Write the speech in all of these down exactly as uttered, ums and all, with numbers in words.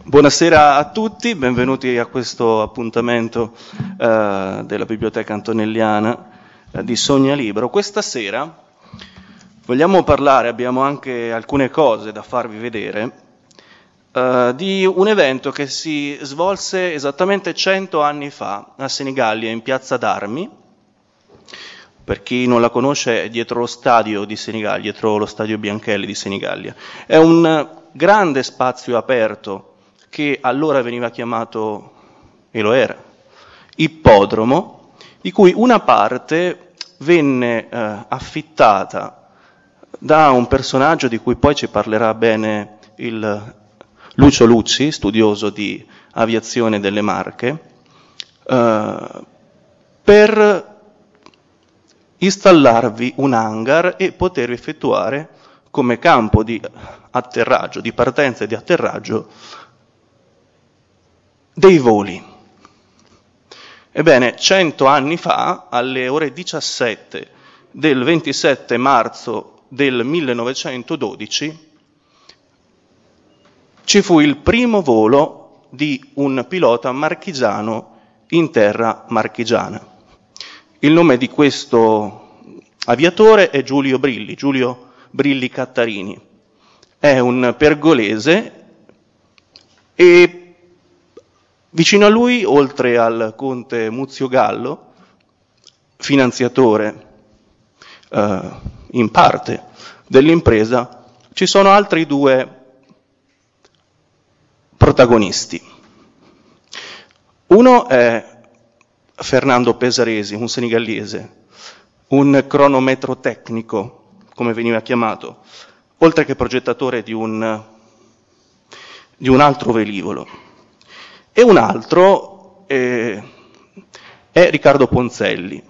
Buonasera a tutti, benvenuti a questo appuntamento eh, della Biblioteca Antonelliana eh, di Sogna Libero. Questa sera vogliamo parlare, abbiamo anche alcune cose da farvi vedere, eh, di un evento che si svolse esattamente cento anni fa a Senigallia, in Piazza d'Armi. Per chi non la conosce, è dietro lo stadio di Senigallia, dietro lo stadio Bianchelli di Senigallia. È un grande spazio aperto che allora veniva chiamato, e lo era, ippodromo, di cui una parte venne eh, affittata da un personaggio di cui poi ci parlerà bene il Lucio Lucci, studioso di aviazione delle Marche, eh, per installarvi un hangar e poter effettuare come campo di atterraggio, di partenza e di atterraggio, dei voli. Ebbene, cento anni fa, alle ore diciassette del ventisette marzo del millenovecentododici, ci fu il primo volo di un pilota marchigiano in terra marchigiana. Il nome di questo aviatore è Giulio Brilli, Giulio Brilli Cattarini. È un pergolese e vicino a lui, oltre al conte Muzio Gallo, finanziatore eh, in parte dell'impresa, ci sono altri due protagonisti. Uno è Fernando Pesaresi, un senegallese, un cronometro tecnico, come veniva chiamato, oltre che progettatore di un, di un altro velivolo. E un altro eh, è Riccardo Ponzelli,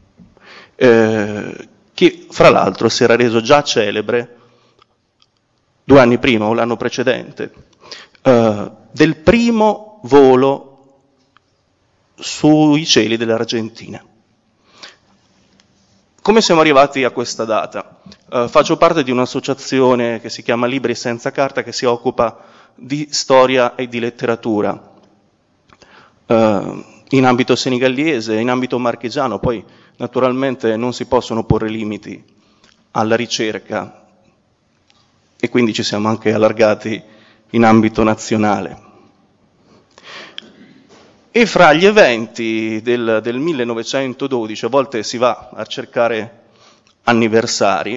eh, che fra l'altro si era reso già celebre due anni prima o l'anno precedente, eh, del primo volo sui cieli dell'Argentina. Come siamo arrivati a questa data? Uh, faccio parte di un'associazione che si chiama Libri Senza Carta, che si occupa di storia e di letteratura uh, in ambito senegallese, in ambito marchigiano. Poi naturalmente non si possono porre limiti alla ricerca e quindi ci siamo anche allargati in ambito nazionale. E fra gli eventi del, del millenovecentododici, a volte si va a cercare anniversari,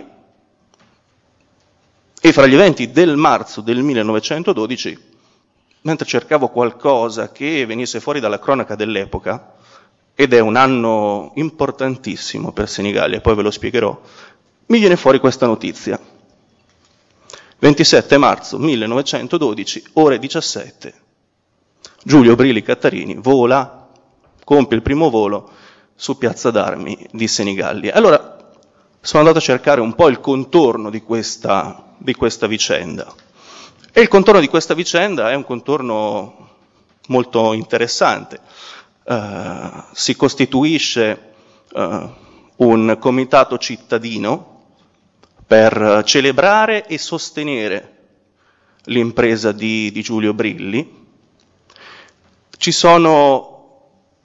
e fra gli eventi del marzo del millenovecentododici, mentre cercavo qualcosa che venisse fuori dalla cronaca dell'epoca, ed è un anno importantissimo per Senigallia, poi ve lo spiegherò, mi viene fuori questa notizia. ventisette marzo millenovecentododici, ore diciassette. Giulio Brilli Cattarini vola, compie il primo volo su Piazza d'Armi di Senigallia. Allora sono andato a cercare un po' il contorno di questa, di questa vicenda. E il contorno di questa vicenda è un contorno molto interessante. Uh, si costituisce uh, un comitato cittadino per celebrare e sostenere l'impresa di, di Giulio Brilli. Ci sono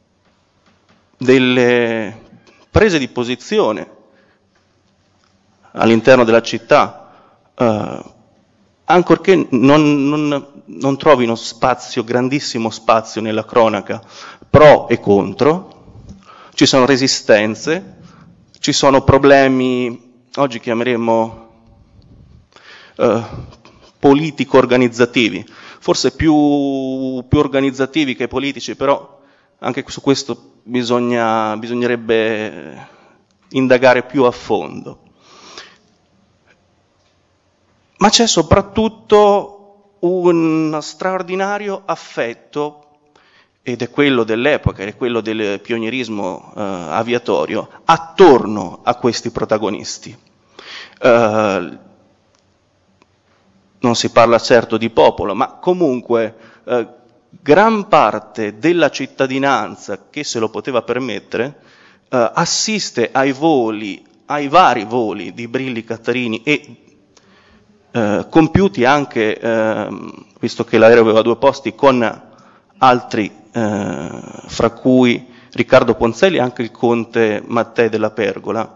delle prese di posizione all'interno della città, eh, ancorché non, non, non trovino spazio, grandissimo spazio nella cronaca, pro e contro. Ci sono resistenze, ci sono problemi, oggi chiameremo eh, politico-organizzativi, forse più, più organizzativi che politici, però anche su questo bisogna, bisognerebbe indagare più a fondo. Ma c'è soprattutto un straordinario affetto, ed è quello dell'epoca, ed è quello del pionierismo eh, aviatorio, attorno a questi protagonisti. Eh, Non si parla certo di popolo, ma comunque eh, gran parte della cittadinanza che se lo poteva permettere eh, assiste ai voli, ai vari voli di Brilli Cattarini e eh, compiuti anche, eh, visto che l'aereo aveva due posti, con altri, eh, fra cui Riccardo Ponzelli e anche il conte Mattei della Pergola,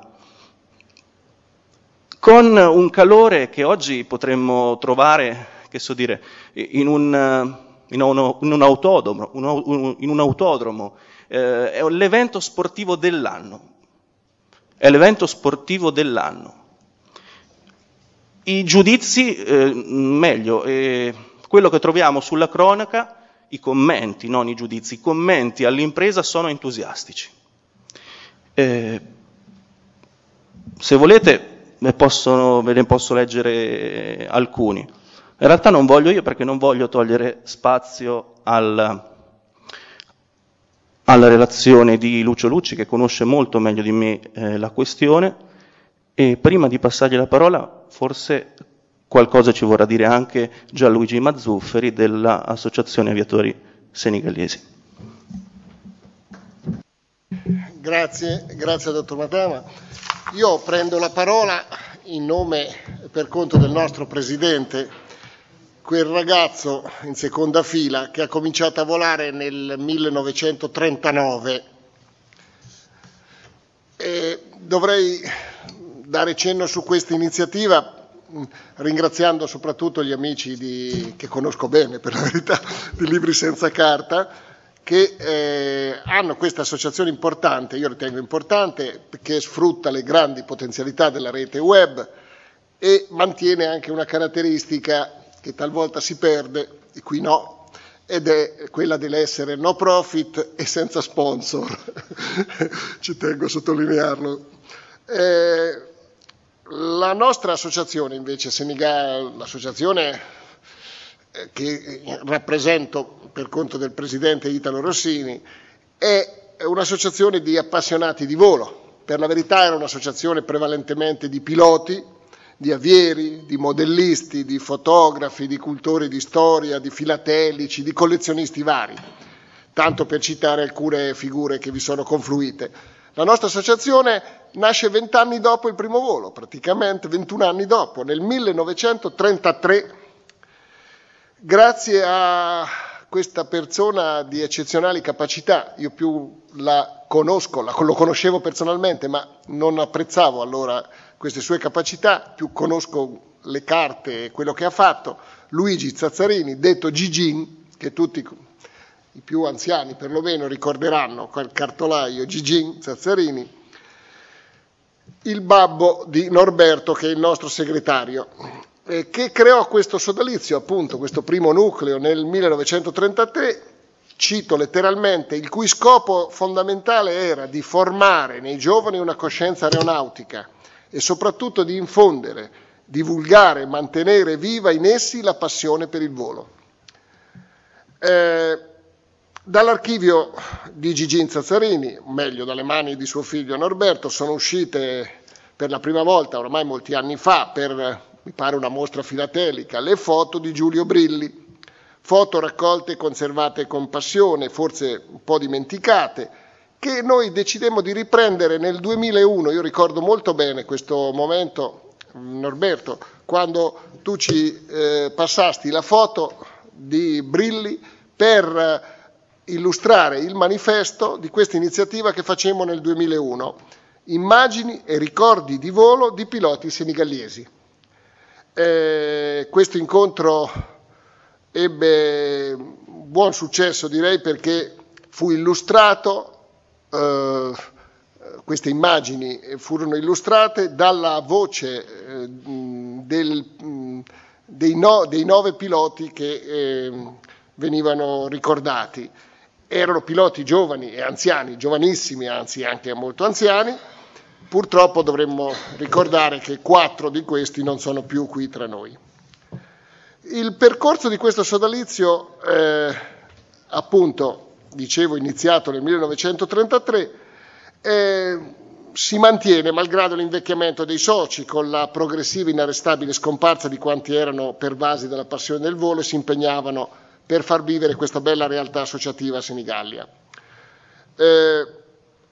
con un calore che oggi potremmo trovare, che so dire, in un, in uno, in un autodromo, un, in un autodromo. Eh, è l'evento sportivo dell'anno, è l'evento sportivo dell'anno. I giudizi, eh, meglio, eh, quello che troviamo sulla cronaca, i commenti, non i giudizi, i commenti all'impresa sono entusiastici. Eh, se volete ne posso, ve ne posso leggere alcuni. In realtà non voglio io, perché non voglio togliere spazio al, alla relazione di Lucio Lucci, che conosce molto meglio di me eh, la questione, e prima di passargli la parola forse qualcosa ci vorrà dire anche Gianluigi Mazzufferi dell'Associazione Aviatori Senegallesi. Grazie, grazie dottor Madama. Io prendo la parola in nome e per conto del nostro Presidente, quel ragazzo in seconda fila che ha cominciato a volare nel millenovecentotrentanove. E dovrei dare cenno su questa iniziativa ringraziando soprattutto gli amici di, che conosco bene, per la verità, di Libri Senza Carta, che eh, hanno questa associazione importante, io ritengo importante, perché sfrutta le grandi potenzialità della rete web e mantiene anche una caratteristica che talvolta si perde, e qui no, ed è quella dell'essere no profit e senza sponsor. Ci tengo a sottolinearlo. Eh, la nostra associazione invece, Senegal, l'associazione che rappresento per conto del presidente Italo Rossini, è un'associazione di appassionati di volo. Per la verità era un'associazione prevalentemente di piloti, di avieri, di modellisti, di fotografi, di cultori di storia, di filatelici, di collezionisti vari, tanto per citare alcune figure che vi sono confluite. La nostra associazione nasce vent'anni dopo il primo volo, praticamente ventuno anni dopo, nel millenovecentotrentatré, grazie a questa persona di eccezionali capacità. Io più la conosco, la, lo conoscevo personalmente, ma non apprezzavo allora queste sue capacità, più conosco le carte e quello che ha fatto. Luigi Zazzarini, detto Gigin, che tutti i più anziani perlomeno ricorderanno, quel cartolaio Gigin Zazzarini, il babbo di Norberto, che è il nostro segretario, eh, che creò questo sodalizio, appunto, questo primo nucleo nel millenovecentotrentatré, cito letteralmente, il cui scopo fondamentale era di formare nei giovani una coscienza aeronautica e soprattutto di infondere, divulgare e mantenere viva in essi la passione per il volo. Eh, Dall'archivio di Gigin Zazzarini, meglio dalle mani di suo figlio Norberto, sono uscite per la prima volta, ormai molti anni fa, per, mi pare, una mostra filatelica, le foto di Giulio Brilli, foto raccolte e conservate con passione, forse un po' dimenticate, che noi decidemmo di riprendere nel duemilauno. Io ricordo molto bene questo momento, Norberto, quando tu ci eh, passasti la foto di Brilli per illustrare il manifesto di questa iniziativa che facemmo nel duemilauno, immagini e ricordi di volo di piloti senegallesi. Eh, questo incontro ebbe buon successo, direi, perché fu illustrato, eh, queste immagini furono illustrate dalla voce eh, del, dei, no, dei nove piloti che eh, venivano ricordati. Erano piloti giovani e anziani, giovanissimi, anzi anche molto anziani. Purtroppo dovremmo ricordare che quattro di questi non sono più qui tra noi. Il percorso di questo sodalizio, eh, appunto, dicevo, iniziato nel millenovecentotrentatré, eh, si mantiene malgrado l'invecchiamento dei soci, con la progressiva inarrestabile scomparsa di quanti erano pervasi dalla passione del volo e si impegnavano per far vivere questa bella realtà associativa a Senigallia. Eh,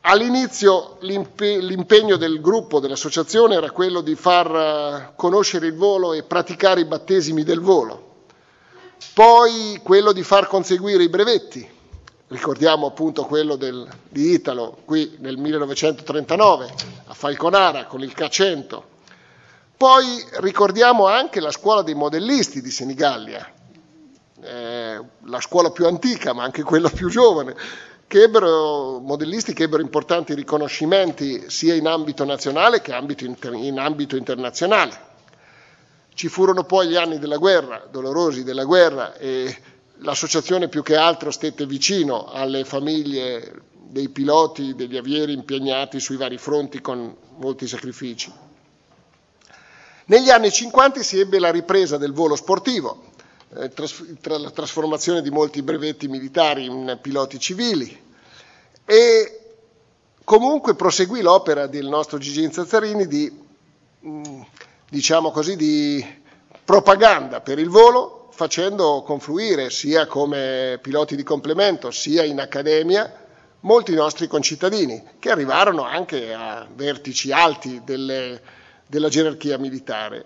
All'inizio l'impegno del gruppo, dell'associazione, era quello di far conoscere il volo e praticare i battesimi del volo, poi quello di far conseguire i brevetti, ricordiamo appunto quello del, di Italo qui nel millenovecentotrentanove a Falconara con il K cento, poi ricordiamo anche la scuola dei modellisti di Senigallia, eh, la scuola più antica ma anche quella più giovane, che ebbero, modellisti che ebbero importanti riconoscimenti sia in ambito nazionale che ambito inter, in ambito internazionale. Ci furono poi gli anni della guerra, dolorosi della guerra, e l'associazione più che altro stette vicino alle famiglie dei piloti, degli avieri impegnati sui vari fronti con molti sacrifici. Negli anni cinquanta si ebbe la ripresa del volo sportivo, eh, tras- tra la trasformazione di molti brevetti militari in piloti civili, e comunque proseguì l'opera del nostro Gigi Zazzarini di, mh, diciamo così, di propaganda per il volo, facendo confluire sia come piloti di complemento sia in accademia molti nostri concittadini che arrivarono anche a vertici alti delle, della gerarchia militare.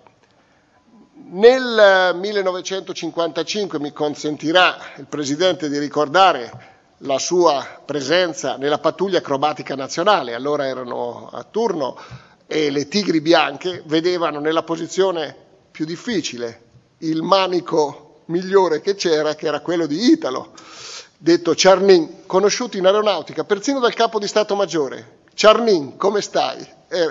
Nel millenovecentocinquantacinque mi consentirà il Presidente di ricordare la sua presenza nella pattuglia acrobatica nazionale, allora erano a turno, e le Tigri Bianche vedevano nella posizione più difficile il manico migliore che c'era, che era quello di Italo, detto Ciarnin, conosciuto in aeronautica persino dal capo di Stato Maggiore. Ciarnin, come stai? E,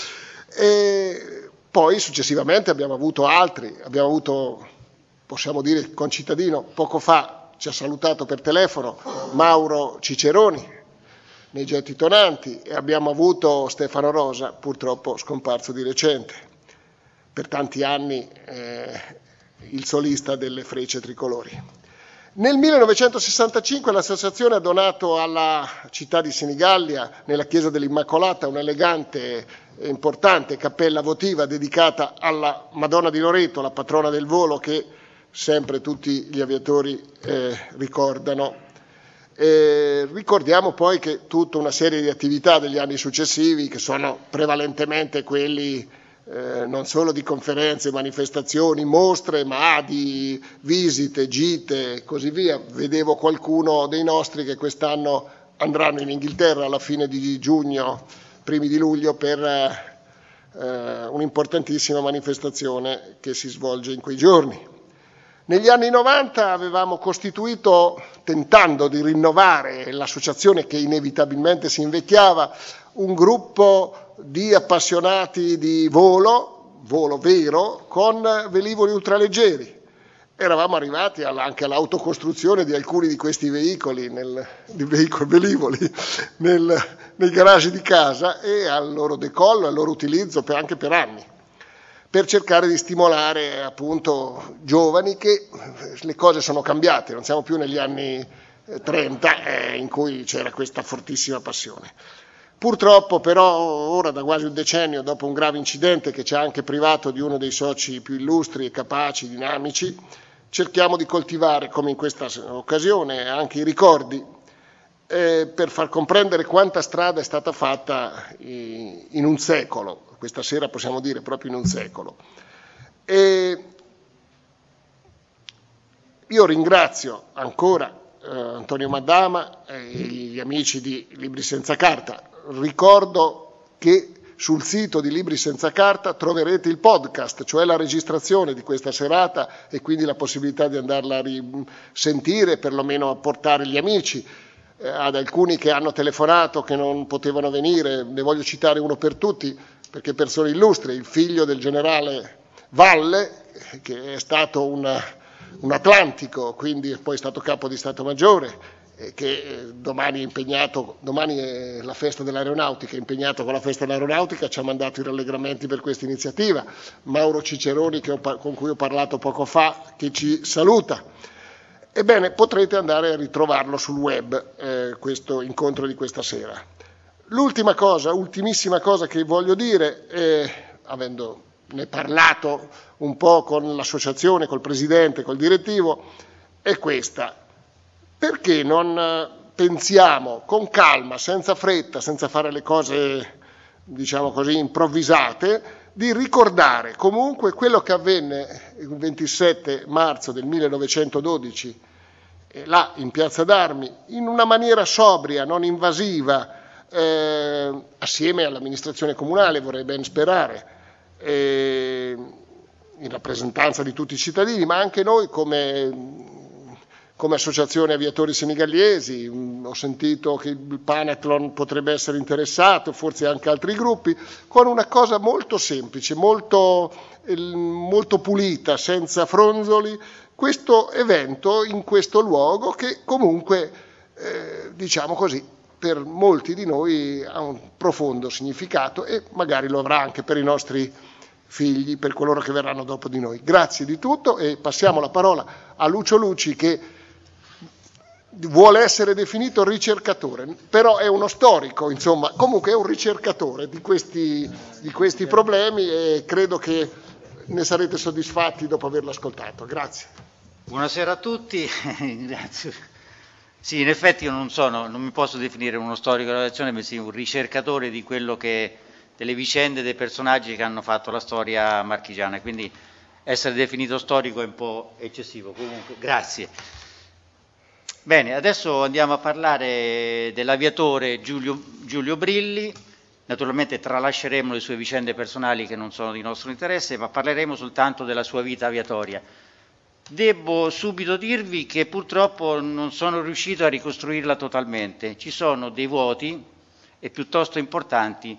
e poi successivamente abbiamo avuto altri, abbiamo avuto, possiamo dire, il concittadino poco fa ci ha salutato per telefono, Mauro Ciceroni nei Getti Tonanti, e abbiamo avuto Stefano Rosa, purtroppo scomparso di recente, per tanti anni eh, il solista delle Frecce Tricolori. Nel millenovecentosessantacinque l'associazione ha donato alla città di Senigallia, nella chiesa dell'Immacolata, un'elegante e importante cappella votiva dedicata alla Madonna di Loreto, la patrona del volo, che sempre tutti gli aviatori eh, ricordano. E ricordiamo poi che tutta una serie di attività degli anni successivi, che sono prevalentemente quelli eh, non solo di conferenze, manifestazioni, mostre, ma di visite, gite e così via. Vedevo qualcuno dei nostri che quest'anno andranno in Inghilterra alla fine di giugno, primi di luglio, per eh, un'importantissima manifestazione che si svolge in quei giorni. Negli anni novanta avevamo costituito, tentando di rinnovare l'associazione che inevitabilmente si invecchiava, un gruppo di appassionati di volo, volo vero, con velivoli ultraleggeri. Eravamo arrivati alla, anche all'autocostruzione di alcuni di questi veicoli, nel, di veicoli, velivoli nel, nei garage di casa, e al loro decollo, al loro utilizzo per, anche per anni, per cercare di stimolare appunto giovani, che le cose sono cambiate, non siamo più negli anni trenta eh, in cui c'era questa fortissima passione. Purtroppo però ora, da quasi un decennio, dopo un grave incidente che ci ha anche privato di uno dei soci più illustri e capaci, dinamici, cerchiamo di coltivare, come in questa occasione, anche i ricordi eh, per far comprendere quanta strada è stata fatta in un secolo. Questa sera possiamo dire proprio in un secolo. E io ringrazio ancora eh, Antonio Maddama e gli amici di Libri Senza Carta. Ricordo che sul sito di Libri Senza Carta troverete il podcast, cioè la registrazione di questa serata, e quindi la possibilità di andarla a risentire, perlomeno a portare gli amici. Eh, ad alcuni che hanno telefonato, che non potevano venire, ne voglio citare uno per tutti, perché persone illustri, il figlio del generale Valle, che è stato un, un atlantico, quindi è poi stato capo di Stato Maggiore, e che domani è impegnato, domani è la festa dell'aeronautica, è impegnato con la festa dell'aeronautica, ci ha mandato i rallegramenti per questa iniziativa. Mauro Ciceroni, che ho, con cui ho parlato poco fa, che ci saluta. Ebbene, potrete andare a ritrovarlo sul web, eh, questo incontro di questa sera. L'ultima cosa, ultimissima cosa che voglio dire, eh, avendone parlato un po' con l'associazione, col presidente, col direttivo, è questa. Perché non pensiamo con calma, senza fretta, senza fare le cose, diciamo così, improvvisate, di ricordare comunque quello che avvenne il ventisette marzo del millenovecentododici, eh, là in Piazza d'Armi, in una maniera sobria, non invasiva, eh, assieme all'amministrazione comunale, vorrei ben sperare, eh, in rappresentanza di tutti i cittadini, ma anche noi come... come associazione aviatori senegallesi. Ho sentito che il Panathlon potrebbe essere interessato, forse anche altri gruppi, con una cosa molto semplice, molto, molto pulita, senza fronzoli, questo evento in questo luogo che comunque, eh, diciamo così, per molti di noi ha un profondo significato e magari lo avrà anche per i nostri figli, per coloro che verranno dopo di noi. Grazie di tutto e passiamo la parola a Lucio Luci, che vuole essere definito ricercatore, però è uno storico, insomma, comunque è un ricercatore di questi, di questi problemi e credo che ne sarete soddisfatti dopo averlo ascoltato. Grazie. Buonasera a tutti, grazie. Sì, in effetti io non sono, non mi posso definire uno storico della nazione, ma sì un ricercatore di quello che, delle vicende, dei personaggi che hanno fatto la storia marchigiana, quindi essere definito storico è un po' eccessivo, comunque grazie. Bene, adesso andiamo a parlare dell'aviatore Giulio, Giulio Brilli. Naturalmente tralasceremo le sue vicende personali che non sono di nostro interesse, ma parleremo soltanto della sua vita aviatoria. Devo subito dirvi che purtroppo non sono riuscito a ricostruirla totalmente. Ci sono dei vuoti e piuttosto importanti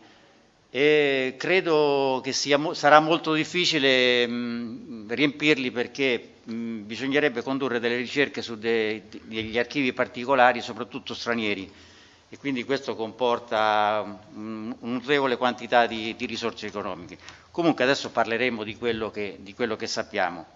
e credo che sia, sarà molto difficile mh, riempirli perché mh, bisognerebbe condurre delle ricerche su de, degli archivi particolari, soprattutto stranieri, e quindi questo comporta una notevole quantità di, di risorse economiche. Comunque adesso parleremo di quello che, di quello che sappiamo.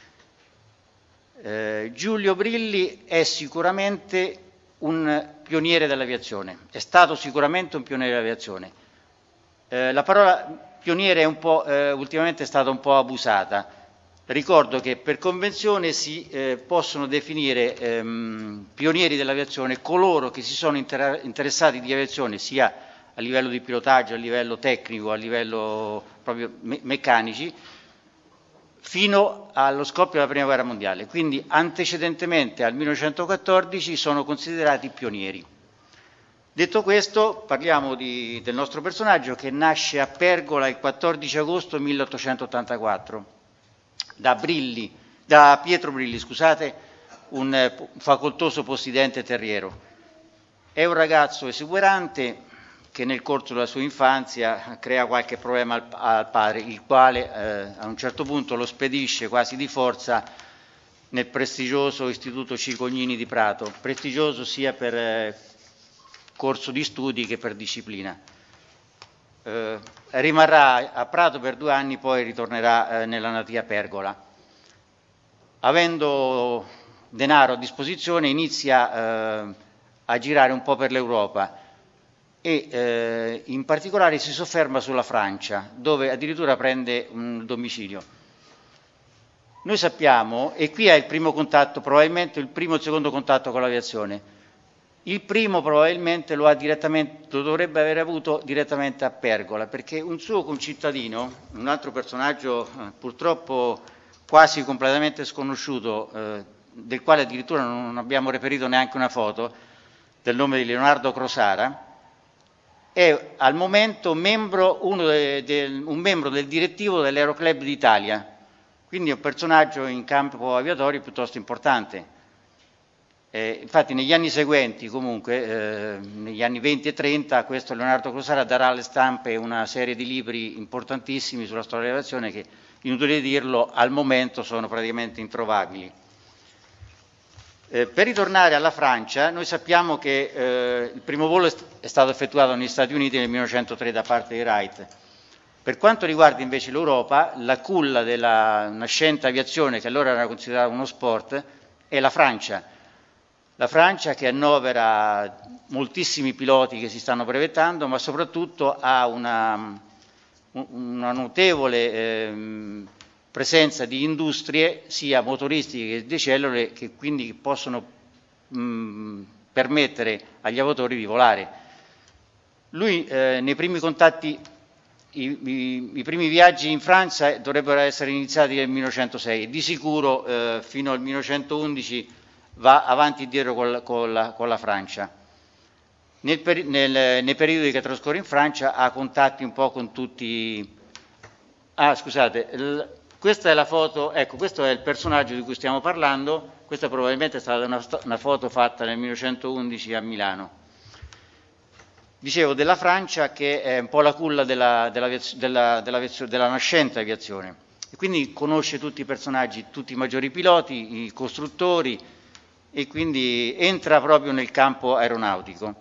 Eh, Giulio Brilli è sicuramente un pioniere dell'aviazione, è stato sicuramente un pioniere dell'aviazione. Eh, la parola pioniere è un po', eh, ultimamente è stata un po' abusata. Ricordo che per convenzione si eh, possono definire ehm, pionieri dell'aviazione coloro che si sono inter- interessati di aviazione sia a livello di pilotaggio, a livello tecnico, a livello proprio me- meccanici, fino allo scoppio della Prima Guerra Mondiale. Quindi antecedentemente al millenovecentoquattordici sono considerati pionieri. Detto questo, parliamo di, del nostro personaggio che nasce a Pergola il quattordici agosto milleottocentottantaquattro, da, Brilli, da Pietro Brilli, scusate, un eh, facoltoso possidente terriero. È un ragazzo esuberante che nel corso della sua infanzia crea qualche problema al, al padre, il quale eh, a un certo punto lo spedisce quasi di forza nel prestigioso Istituto Cicognini di Prato, prestigioso sia per eh, corso di studi che per disciplina. Eh, rimarrà a Prato per due anni, poi ritornerà eh, nella natia Pergola. Avendo denaro a disposizione inizia eh, a girare un po' per l'Europa e eh, in particolare si sofferma sulla Francia, dove addirittura prende un domicilio. Noi sappiamo, e qui è il primo contatto, probabilmente il primo e il secondo contatto con l'aviazione. Il primo probabilmente lo, ha direttamente, lo dovrebbe aver avuto direttamente a Pergola, perché un suo concittadino, un altro personaggio eh, purtroppo quasi completamente sconosciuto, eh, del quale addirittura non abbiamo reperito neanche una foto, del nome di Leonardo Crosara, è al momento membro, uno de, de, un membro del direttivo dell'Aeroclub d'Italia, quindi è un personaggio in campo aviatorio piuttosto importante. Eh, infatti negli anni seguenti, comunque, eh, negli anni venti e trenta, questo Leonardo Crosara darà alle stampe una serie di libri importantissimi sulla storia dell'aviazione che, inutile dirlo, al momento sono praticamente introvabili. Eh, per ritornare alla Francia, noi sappiamo che eh, il primo volo è, st- è stato effettuato negli Stati Uniti nel millenovecentotre da parte di Wright. Per quanto riguarda invece l'Europa, la culla della nascente aviazione, che allora era considerata uno sport, è la Francia. La Francia che annovera moltissimi piloti che si stanno brevettando, ma soprattutto ha una, una notevole eh, presenza di industrie sia motoristiche che di cellule che quindi possono mh, permettere agli aviatori di volare. Lui eh, nei primi contatti, i, i, i primi viaggi in Francia dovrebbero essere iniziati nel millenovecentosei e di sicuro eh, fino al millenovecentoundici va avanti e dietro con la, con la, con la Francia. Nel, peri nel, nei periodi che trascorre in Francia ha contatti un po' con tutti. Ah, scusate, il, questa è la foto, ecco, questo è il personaggio di cui stiamo parlando. Questa probabilmente è stata una, una foto fatta nel millenovecentoundici a Milano. Dicevo della Francia, che è un po' la culla della, della, della, della, della nascente aviazione, e quindi conosce tutti i personaggi, tutti i maggiori piloti, i costruttori, e quindi entra proprio nel campo aeronautico.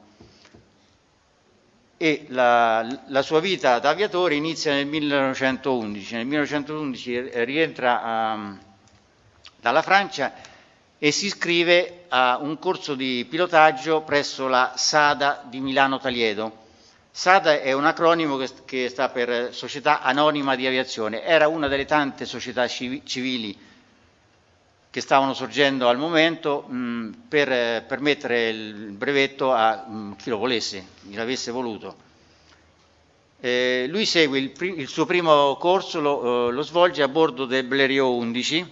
E la, la sua vita da aviatore inizia nel millenovecentoundici. Nel millenovecentoundici rientra a, dalla Francia e si iscrive a un corso di pilotaggio presso la SADA di Milano Taliedo. SADA è un acronimo che, che sta per Società Anonima di Aviazione. Era una delle tante società civili che stavano sorgendo al momento mh, per eh, permettere il brevetto a mh, chi lo volesse, chi l'avesse voluto. Eh, lui segue il, il suo primo corso, lo, eh, lo svolge a bordo del Blériot undici.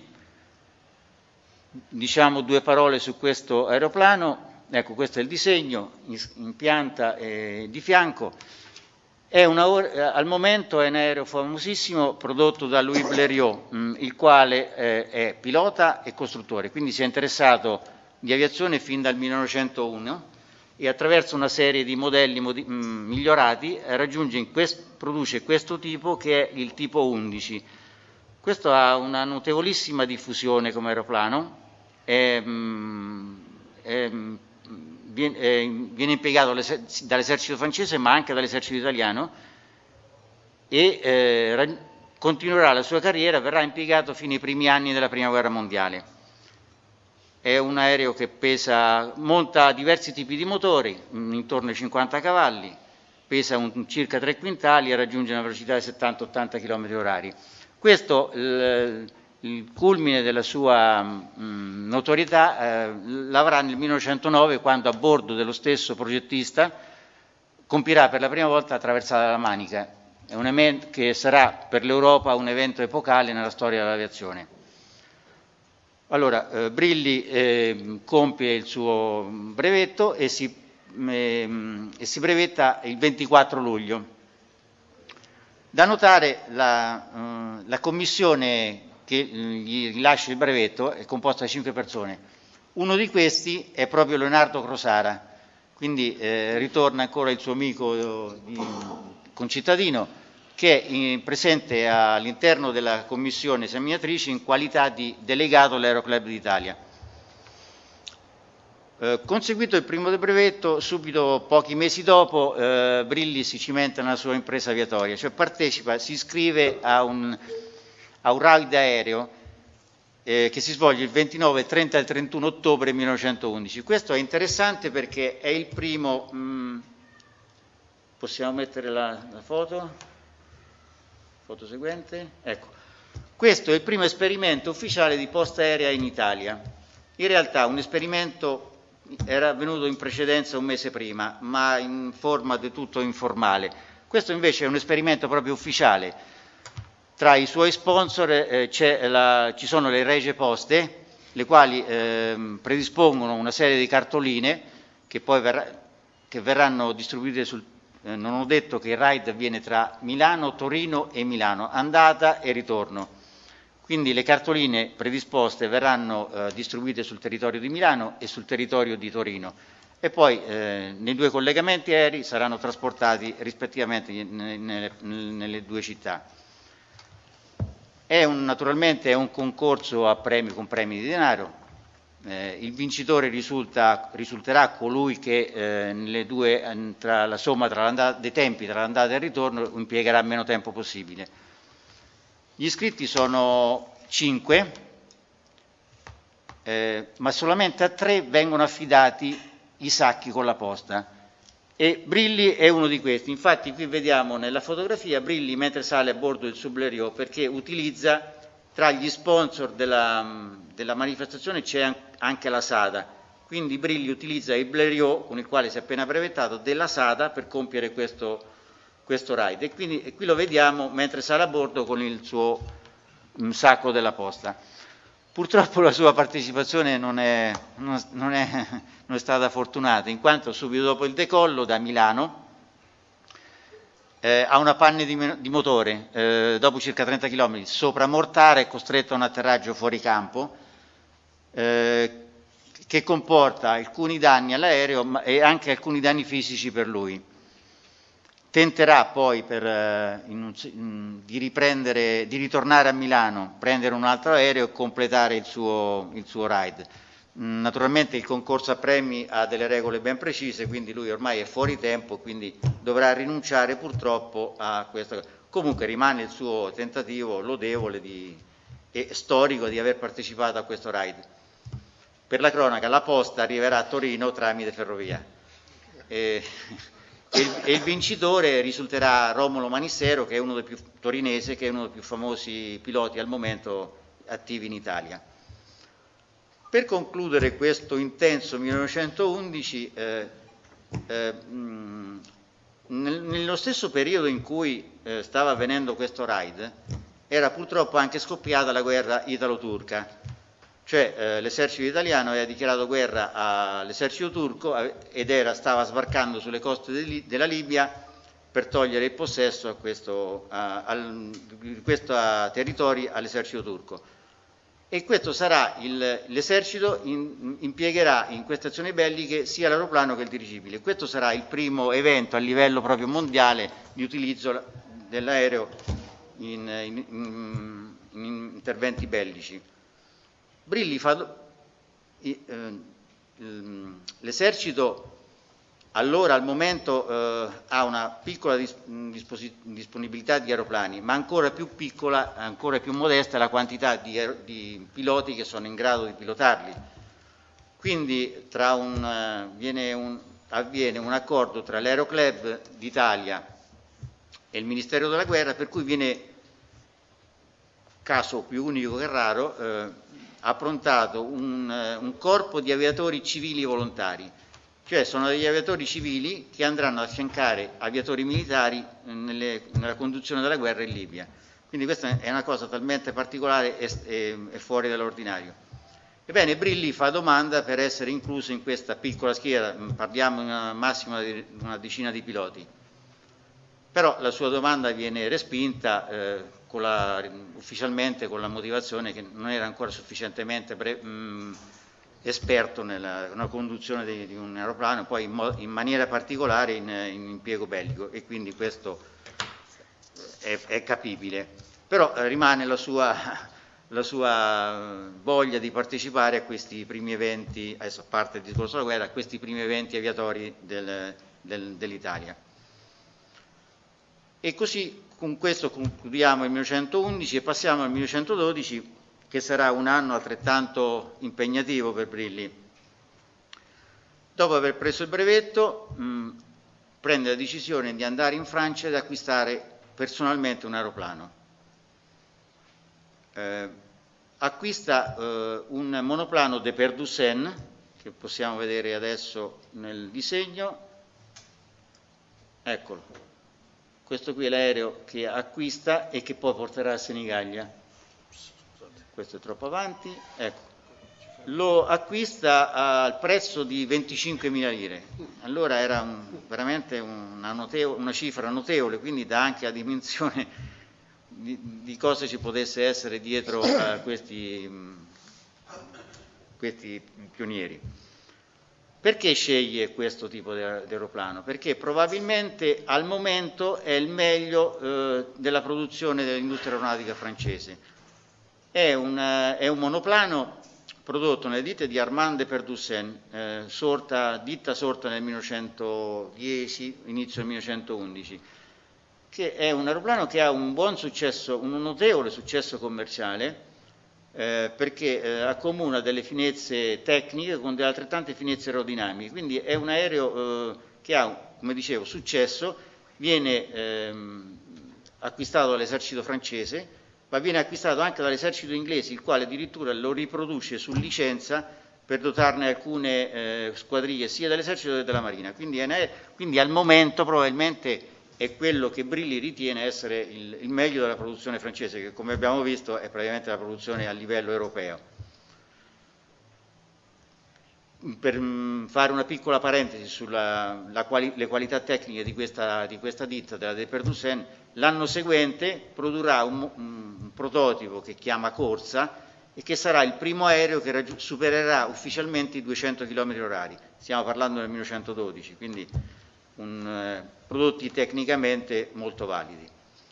Diciamo due parole su questo aeroplano. Ecco, questo è il disegno in, in pianta e di fianco. È una, al momento è un aereo famosissimo prodotto da Louis Blériot, mh, il quale eh, è pilota e costruttore, quindi si è interessato di aviazione fin dal millenovecentouno e attraverso una serie di modelli modi mh, migliorati raggiunge in quest produce questo tipo, che è il tipo undici. Questo ha una notevolissima diffusione come aeroplano, è, mh, è, viene impiegato dall'esercito francese ma anche dall'esercito italiano e eh, continuerà la sua carriera, verrà impiegato fino ai primi anni della prima guerra mondiale. È un aereo che pesa, monta diversi tipi di motori, intorno ai cinquanta cavalli, pesa un, circa tre quintali e raggiunge una velocità di settanta ottanta chilometri orari. Questo il, il culmine della sua mh, notorietà eh, l'avrà nel millenovecentonove, quando a bordo dello stesso progettista compirà per la prima volta la traversata della Manica. È un evento che sarà per l'Europa un evento epocale nella storia dell'aviazione. Allora, eh, Brilli eh, compie il suo brevetto e si, eh, e si brevetta il ventiquattro luglio. Da notare la, eh, la commissione che gli rilascia il brevetto è composta da cinque persone. Uno di questi è proprio Leonardo Crosara, quindi eh, ritorna ancora il suo amico eh, concittadino, che è in, presente all'interno della commissione esaminatrice in qualità di delegato all'Aeroclub d'Italia. Eh, conseguito il primo brevetto, subito pochi mesi dopo eh, Brilli si cimenta nella sua impresa aviatoria, cioè partecipa, si iscrive a un a un raid aereo eh, che si svolge il ventinove, trenta e trentuno ottobre millenovecentoundici. Questo è interessante perché è il primo, mh, possiamo mettere la, la foto, foto seguente, ecco, questo è il primo esperimento ufficiale di posta aerea in Italia. In realtà un esperimento era avvenuto in precedenza un mese prima, ma in forma del tutto informale. Questo invece è un esperimento proprio ufficiale. Tra i suoi sponsor eh, la, ci sono le Regie Poste, le quali eh, predispongono una serie di cartoline che poi verrà, che verranno distribuite sul... Eh, non ho detto che il ride avviene tra Milano, Torino e Milano, andata e ritorno. Quindi le cartoline predisposte verranno eh, distribuite sul territorio di Milano e sul territorio di Torino e poi eh, nei due collegamenti aerei saranno trasportati rispettivamente nelle, nelle due città. È un, naturalmente è un concorso a premi con premi di denaro, eh, il vincitore risulta, risulterà colui che eh, nelle due, tra la somma tra dei tempi tra l'andata e il ritorno impiegherà meno tempo possibile. Gli iscritti sono cinque, eh, ma solamente a tre vengono affidati i sacchi con la posta. E Brilli è uno di questi. Infatti qui vediamo nella fotografia Brilli mentre sale a bordo del suo Blériot, perché utilizza tra gli sponsor della, della manifestazione c'è anche la SADA, Quindi Brilli utilizza il Blériot, con il quale si è appena brevettato, della S A D A per compiere questo, questo raid. E, quindi, e qui lo vediamo mentre sale a bordo con il suo um, sacco della posta. Purtroppo la sua partecipazione non è, non, non, è, non è stata fortunata, in quanto subito dopo il decollo da Milano eh, ha una panne di, di motore, eh, dopo circa trenta chilometri, sopra Mortara, è costretto a un atterraggio fuori campo, eh, che comporta alcuni danni all'aereo e anche alcuni danni fisici per lui. Tenterà poi per, eh, in un, in, di, riprendere, di ritornare a Milano, prendere un altro aereo e completare il suo, il suo ride. Mm, naturalmente il concorso a premi ha delle regole ben precise, quindi lui ormai è fuori tempo, quindi dovrà rinunciare purtroppo a questo. Comunque rimane il suo tentativo lodevole di, e storico di aver partecipato a questo ride. Per la cronaca, la posta arriverà a Torino tramite ferrovia. E, e, il, e il vincitore risulterà Romolo Manissero, che è uno dei più torinese, che è uno dei più famosi piloti al momento attivi in Italia. Per concludere questo intenso millenovecentoundici, eh, eh, mh, nel, nello stesso periodo in cui eh, stava avvenendo questo raid, era purtroppo anche scoppiata la guerra italo-turca. Cioè eh, l'esercito italiano aveva dichiarato guerra all'esercito turco ed era, stava sbarcando sulle coste de, della Libia per togliere il possesso a questo, a, al, di questi territori all'esercito turco. E questo sarà il, l'esercito in, impiegherà in queste azioni belliche sia l'aeroplano che il dirigibile. Questo sarà il primo evento a livello proprio mondiale di utilizzo dell'aereo in, in, in, in interventi bellici. Brilli fa, eh, l'esercito allora al momento eh, ha una piccola dis, disponibilità di aeroplani, ma ancora più piccola, ancora più modesta la quantità di, di piloti che sono in grado di pilotarli. Quindi tra un, uh, viene un, avviene un accordo tra l'Aeroclub d'Italia e il Ministero della Guerra, per cui viene, caso più unico che raro, eh, approntato un, un corpo di aviatori civili volontari, cioè sono degli aviatori civili che andranno ad affiancare aviatori militari nelle, nella conduzione della guerra in Libia. Quindi questa è una cosa talmente particolare e, e, e fuori dall'ordinario. Ebbene, Brilli fa domanda per essere incluso in questa piccola schiera, parliamo in una massima di una decina di piloti. Però la sua domanda viene respinta eh, con la, ufficialmente con la motivazione che non era ancora sufficientemente pre, mh, esperto nella, nella conduzione di, di un aeroplano, poi in, mo, in maniera particolare in, in impiego bellico, e quindi questo è, è capibile. Però eh, rimane la sua, la sua voglia di partecipare a questi primi eventi, adesso a parte il discorso della guerra, a questi primi eventi aviatori del, del, dell'Italia. E così con questo concludiamo il millenovecentoundici e passiamo al millenovecentododici, che sarà un anno altrettanto impegnativo per Brilli. Dopo aver preso il brevetto, mh, prende la decisione di andare in Francia ed acquistare personalmente un aeroplano. Eh, acquista eh, un monoplano De Perdussin, che possiamo vedere adesso nel disegno. Eccolo. Questo qui è l'aereo che acquista e che poi porterà a Senigallia. Questo è troppo avanti. Ecco. Lo acquista al prezzo di venticinquemila lire. Allora era un, veramente una, notevole, una cifra notevole, quindi dà anche la dimensione di, di cosa ci potesse essere dietro a questi, questi pionieri. Perché sceglie questo tipo di aeroplano? Perché probabilmente al momento è il meglio eh, della produzione dell'industria aeronautica francese. È un, è un monoplano prodotto nelle ditte di Armand de Perdussin, eh, sorta, ditta sorta nel millenovecentodieci, inizio del millenovecentoundici, che è un aeroplano che ha un buon successo, un notevole successo commerciale, Eh, perché eh, accomuna delle finezze tecniche con delle altrettante finezze aerodinamiche, quindi è un aereo eh, che ha, come dicevo, successo, viene ehm, acquistato dall'esercito francese, ma viene acquistato anche dall'esercito inglese, il quale addirittura lo riproduce su licenza per dotarne alcune eh, squadriglie sia dell'esercito che della marina. Quindi, è, quindi al momento probabilmente è quello che Brilli ritiene essere il, il meglio della produzione francese, che come abbiamo visto è praticamente la produzione a livello europeo. Per mh, fare una piccola parentesi sulle quali, qualità tecniche di questa, di questa ditta, della Deperdussin, l'anno seguente produrrà un, un prototipo che chiama Corsa e che sarà il primo aereo che raggi- supererà ufficialmente i duecento chilometri orari. Stiamo parlando del millenovecentododici, quindi un, eh, prodotti tecnicamente molto validi.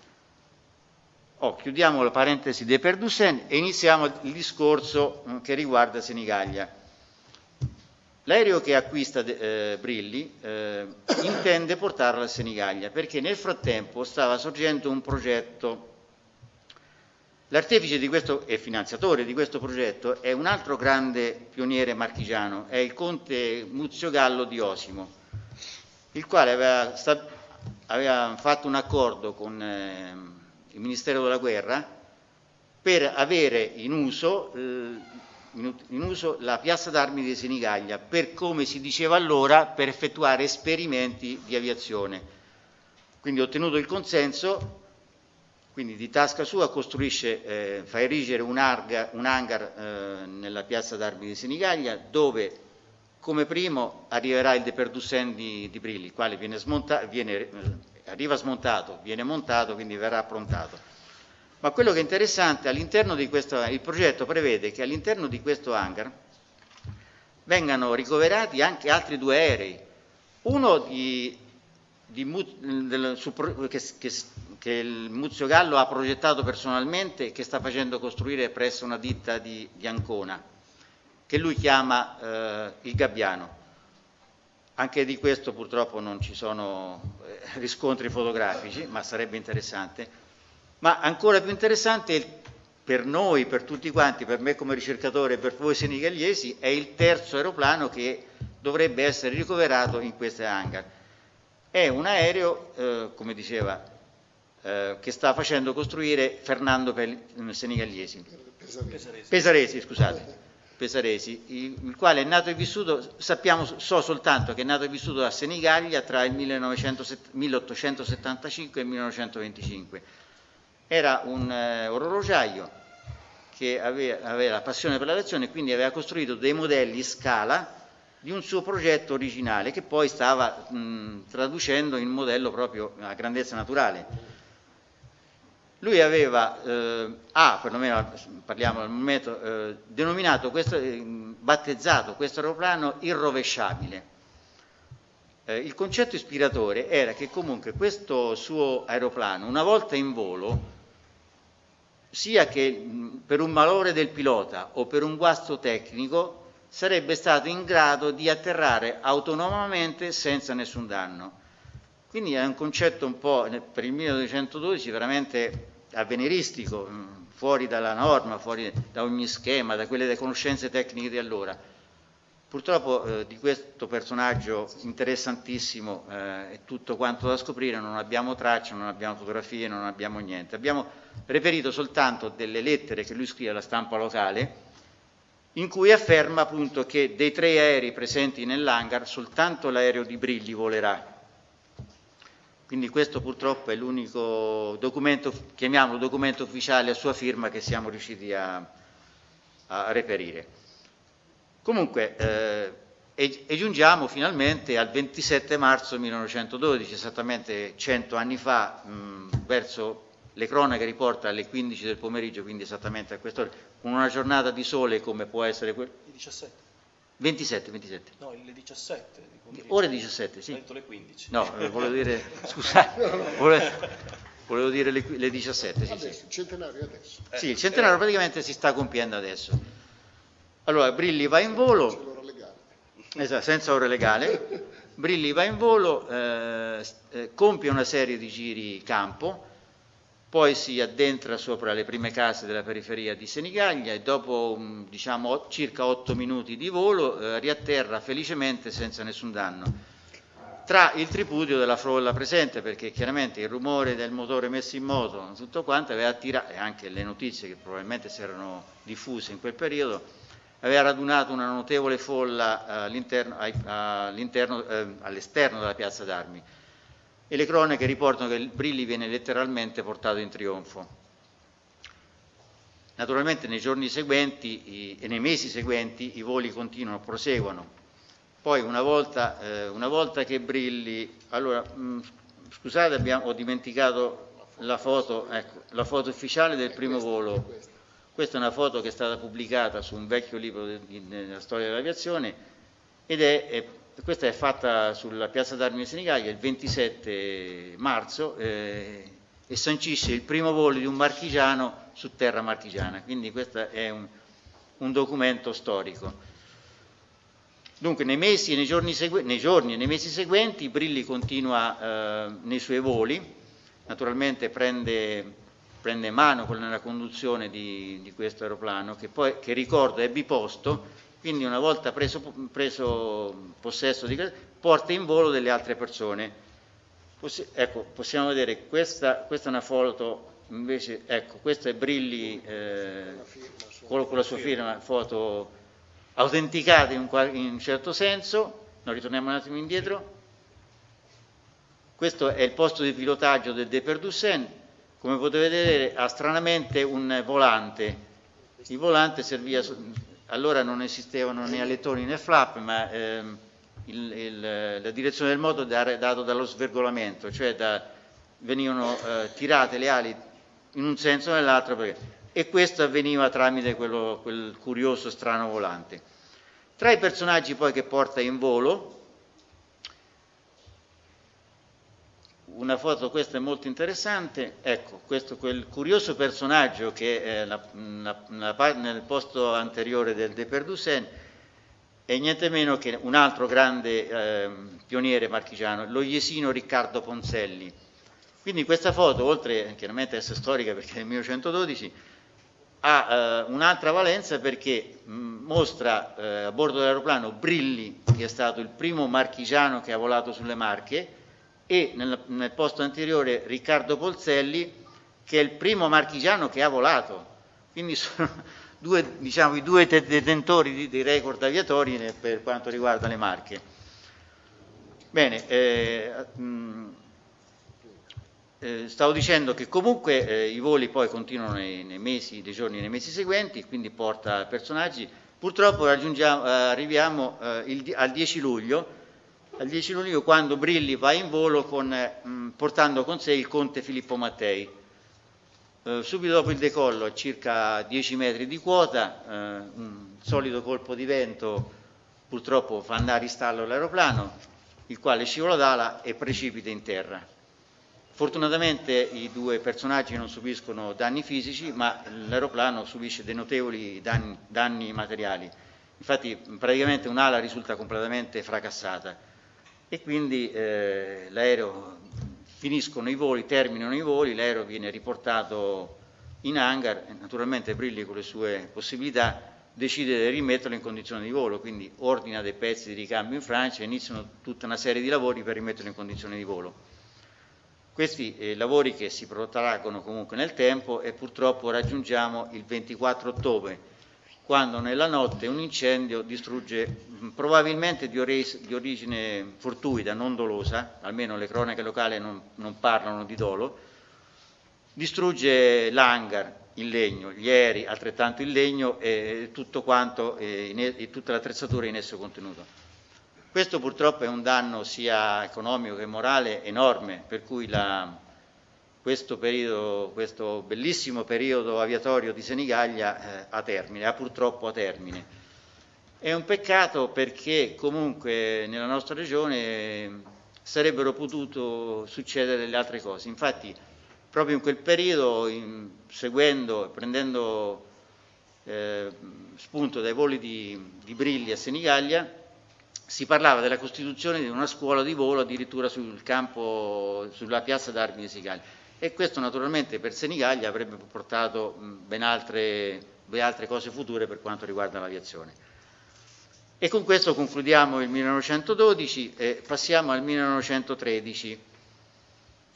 Oh, chiudiamo la parentesi Deperdussin e iniziamo il discorso mh, che riguarda Senigallia. L'aereo che acquista eh, Brilli eh, intende portarlo a Senigallia perché nel frattempo stava sorgendo un progetto. L'artefice di questo e finanziatore di questo progetto è un altro grande pioniere marchigiano, è il conte Muzio Gallo di Osimo, il quale aveva, sta, aveva fatto un accordo con eh, il Ministero della Guerra per avere in uso eh, in uso la piazza d'armi di Senigallia per, come si diceva allora, per effettuare esperimenti di aviazione. Quindi ottenuto il consenso, quindi di tasca sua costruisce, eh, fa erigere un, arga, un hangar eh, nella piazza d'armi di Senigallia dove come primo arriverà il Deperdussin di, di Brilli, il quale viene smonta, viene, eh, arriva smontato, viene montato, quindi verrà approntato. Ma quello che è interessante, all'interno di questo, il progetto prevede che all'interno di questo hangar vengano ricoverati anche altri due aerei, uno di, di, del, su, che, che, che il Muzio Gallo ha progettato personalmente e che sta facendo costruire presso una ditta di, di Ancona, che lui chiama eh, il Gabbiano. Anche di questo purtroppo non ci sono eh, riscontri fotografici, ma sarebbe interessante. Ma ancora più interessante per noi, per tutti quanti, per me come ricercatore e per voi senigaliesi, è il terzo aeroplano che dovrebbe essere ricoverato in queste hangar. È un aereo, eh, come diceva, eh, che sta facendo costruire Fernando Senigaliesi. Pesaresi. Pesaresi, scusate. Pesaresi, il quale è nato e vissuto, sappiamo, so soltanto che è nato e vissuto a Senigallia tra il milleottocentosettantacinque e il millenovecentoventicinque. Era un eh, orologiaio che aveva, aveva la passione per l'aviazione e quindi aveva costruito dei modelli in scala di un suo progetto originale che poi stava mh, traducendo in modello proprio a grandezza naturale. Lui aveva, eh, ah, perlomeno parliamo al momento, eh, denominato questo, eh, battezzato questo aeroplano irrovesciabile. Eh, il concetto ispiratore era che comunque questo suo aeroplano, una volta in volo, sia che mh, per un malore del pilota o per un guasto tecnico, sarebbe stato in grado di atterrare autonomamente senza nessun danno. Quindi è un concetto un po' per il millenovecentododici veramente avveniristico, fuori dalla norma, fuori da ogni schema, da quelle conoscenze tecniche di allora. Purtroppo eh, di questo personaggio interessantissimo eh, e tutto quanto da scoprire non abbiamo tracce, non abbiamo fotografie, non abbiamo niente. Abbiamo reperito soltanto delle lettere che lui scrive alla stampa locale in cui afferma appunto che dei tre aerei presenti nell'hangar soltanto l'aereo di Brilli volerà. Quindi questo purtroppo è l'unico documento, chiamiamolo documento ufficiale a sua firma, che siamo riusciti a, a reperire. Comunque, eh, e, e giungiamo finalmente al ventisette marzo millenovecentododici, esattamente cento anni fa, mh, verso le cronache riporta alle quindici del pomeriggio, quindi esattamente a quest'ora, con una giornata di sole come può essere quella. diciassette. ventisette, ventisette. No, le diciassette. Ore diciassette, sì. Ho detto le quindici. No, volevo dire, scusate, volevo, volevo dire le, le diciassette, sì, adesso, sì. Il centenario adesso. Eh, sì, il centenario praticamente si sta compiendo adesso. Allora, Brilli va in volo, esatto, senza ora legale, Brilli va in volo, eh, eh, compie una serie di giri campo, poi si addentra sopra le prime case della periferia di Senigallia e dopo diciamo circa otto minuti di volo eh, riatterra felicemente senza nessun danno. Tra il tripudio della frolla presente, perché chiaramente il rumore del motore messo in moto, tutto quanto aveva attirato, e anche le notizie che probabilmente si erano diffuse in quel periodo, aveva radunato una notevole folla all'interno, all'interno, eh, all'esterno della piazza d'armi, e le cronache riportano che il Brilli viene letteralmente portato in trionfo. Naturalmente nei giorni seguenti i, e nei mesi seguenti i voli continuano, proseguono. Poi una volta, eh, una volta che Brilli... Allora, mh, scusate, abbiamo, ho dimenticato la foto, ecco, la foto ufficiale del primo volo. Questa è una foto che è stata pubblicata su un vecchio libro della storia dell'aviazione, ed è, è, questa è fatta sulla piazza d'armi di Senigallia il ventisette marzo, eh, e sancisce il primo volo di un marchigiano su terra marchigiana, quindi questo è un, un documento storico. Dunque nei mesi e nei giorni, nei giorni e nei mesi seguenti Brilli continua eh, nei suoi voli, naturalmente prende, prende mano con la conduzione di, di questo aeroplano, che poi, che ricordo, è biposto, quindi una volta preso, preso possesso di porta in volo delle altre persone. Possi ecco, possiamo vedere, questa, questa è una foto, invece, ecco, questo è Brilli eh, con, con la sua firma, foto autenticata in un, in un certo senso. Noi ritorniamo un attimo indietro. Questo è il posto di pilotaggio del Deperdussin. Come potete vedere ha stranamente un volante. Il volante serviva, allora non esistevano né alettoni né flap, ma ehm, il, il, la direzione del moto è dato dallo svergolamento, cioè da, venivano eh, tirate le ali in un senso o nell'altro, e questo avveniva tramite quello, quel curioso strano volante. Tra i personaggi poi che porta in volo, una foto, questa è molto interessante, ecco, questo quel curioso personaggio che è la, la, la, nel posto anteriore del Deperdussin è niente meno che un altro grande eh, pioniere marchigiano, lo jesino Riccardo Ponzelli. Quindi questa foto, oltre chiaramente a essere storica perché è del millenovecentododici, ha eh, un'altra valenza perché mh, mostra eh, a bordo dell'aeroplano Brilli, che è stato il primo marchigiano che ha volato sulle Marche, e nel, nel posto anteriore Riccardo Ponzelli, che è il primo marchigiano che ha volato. Quindi sono due, diciamo, i due detentori di, dei record aviatori per quanto riguarda le Marche. Bene, eh, mh, eh, stavo dicendo che comunque eh, i voli poi continuano nei, nei mesi, nei giorni e nei mesi seguenti, quindi porta personaggi. Purtroppo raggiungiamo, eh, arriviamo eh, il, al dieci luglio, al dieci luglio quando Brilli va in volo con, mh, portando con sé il conte Filippo Mattei. Eh, subito dopo il decollo, a circa dieci metri di quota, eh, un solido colpo di vento purtroppo fa andare in stallo l'aeroplano, il quale scivola d'ala e precipita in terra. Fortunatamente i due personaggi non subiscono danni fisici, ma l'aeroplano subisce dei notevoli danni, danni materiali. Infatti praticamente un'ala risulta completamente fracassata e quindi eh, l'aereo, finiscono i voli, terminano i voli, l'aereo viene riportato in hangar e naturalmente Brilli con le sue possibilità decide di rimetterlo in condizione di volo, quindi ordina dei pezzi di ricambio in Francia e iniziano tutta una serie di lavori per rimetterlo in condizione di volo. Questi eh, lavori che si protraggono comunque nel tempo e purtroppo raggiungiamo il ventiquattro ottobre, quando nella notte un incendio distrugge, mh, probabilmente di, di origine fortuita, non dolosa, almeno le cronache locali non, non parlano di dolo, distrugge l'hangar in legno, gli aerei altrettanto in legno e tutto quanto, eh, e tutta l'attrezzatura in esso contenuto. Questo purtroppo è un danno sia economico che morale enorme, per cui la, questo, periodo, questo bellissimo periodo aviatorio di Senigallia eh, ha termine, ha purtroppo a termine. È un peccato perché comunque nella nostra regione sarebbero potute succedere le altre cose. Infatti proprio in quel periodo, in, seguendo, prendendo eh, spunto dai voli di, di Brilli a Senigallia, si parlava della costituzione di una scuola di volo addirittura sul campo, sulla piazza d'armi di Senigallia, e questo naturalmente per Senigallia avrebbe portato ben altre, ben altre cose future per quanto riguarda l'aviazione. E con questo concludiamo il millenovecentododici e passiamo al millenovecentotredici.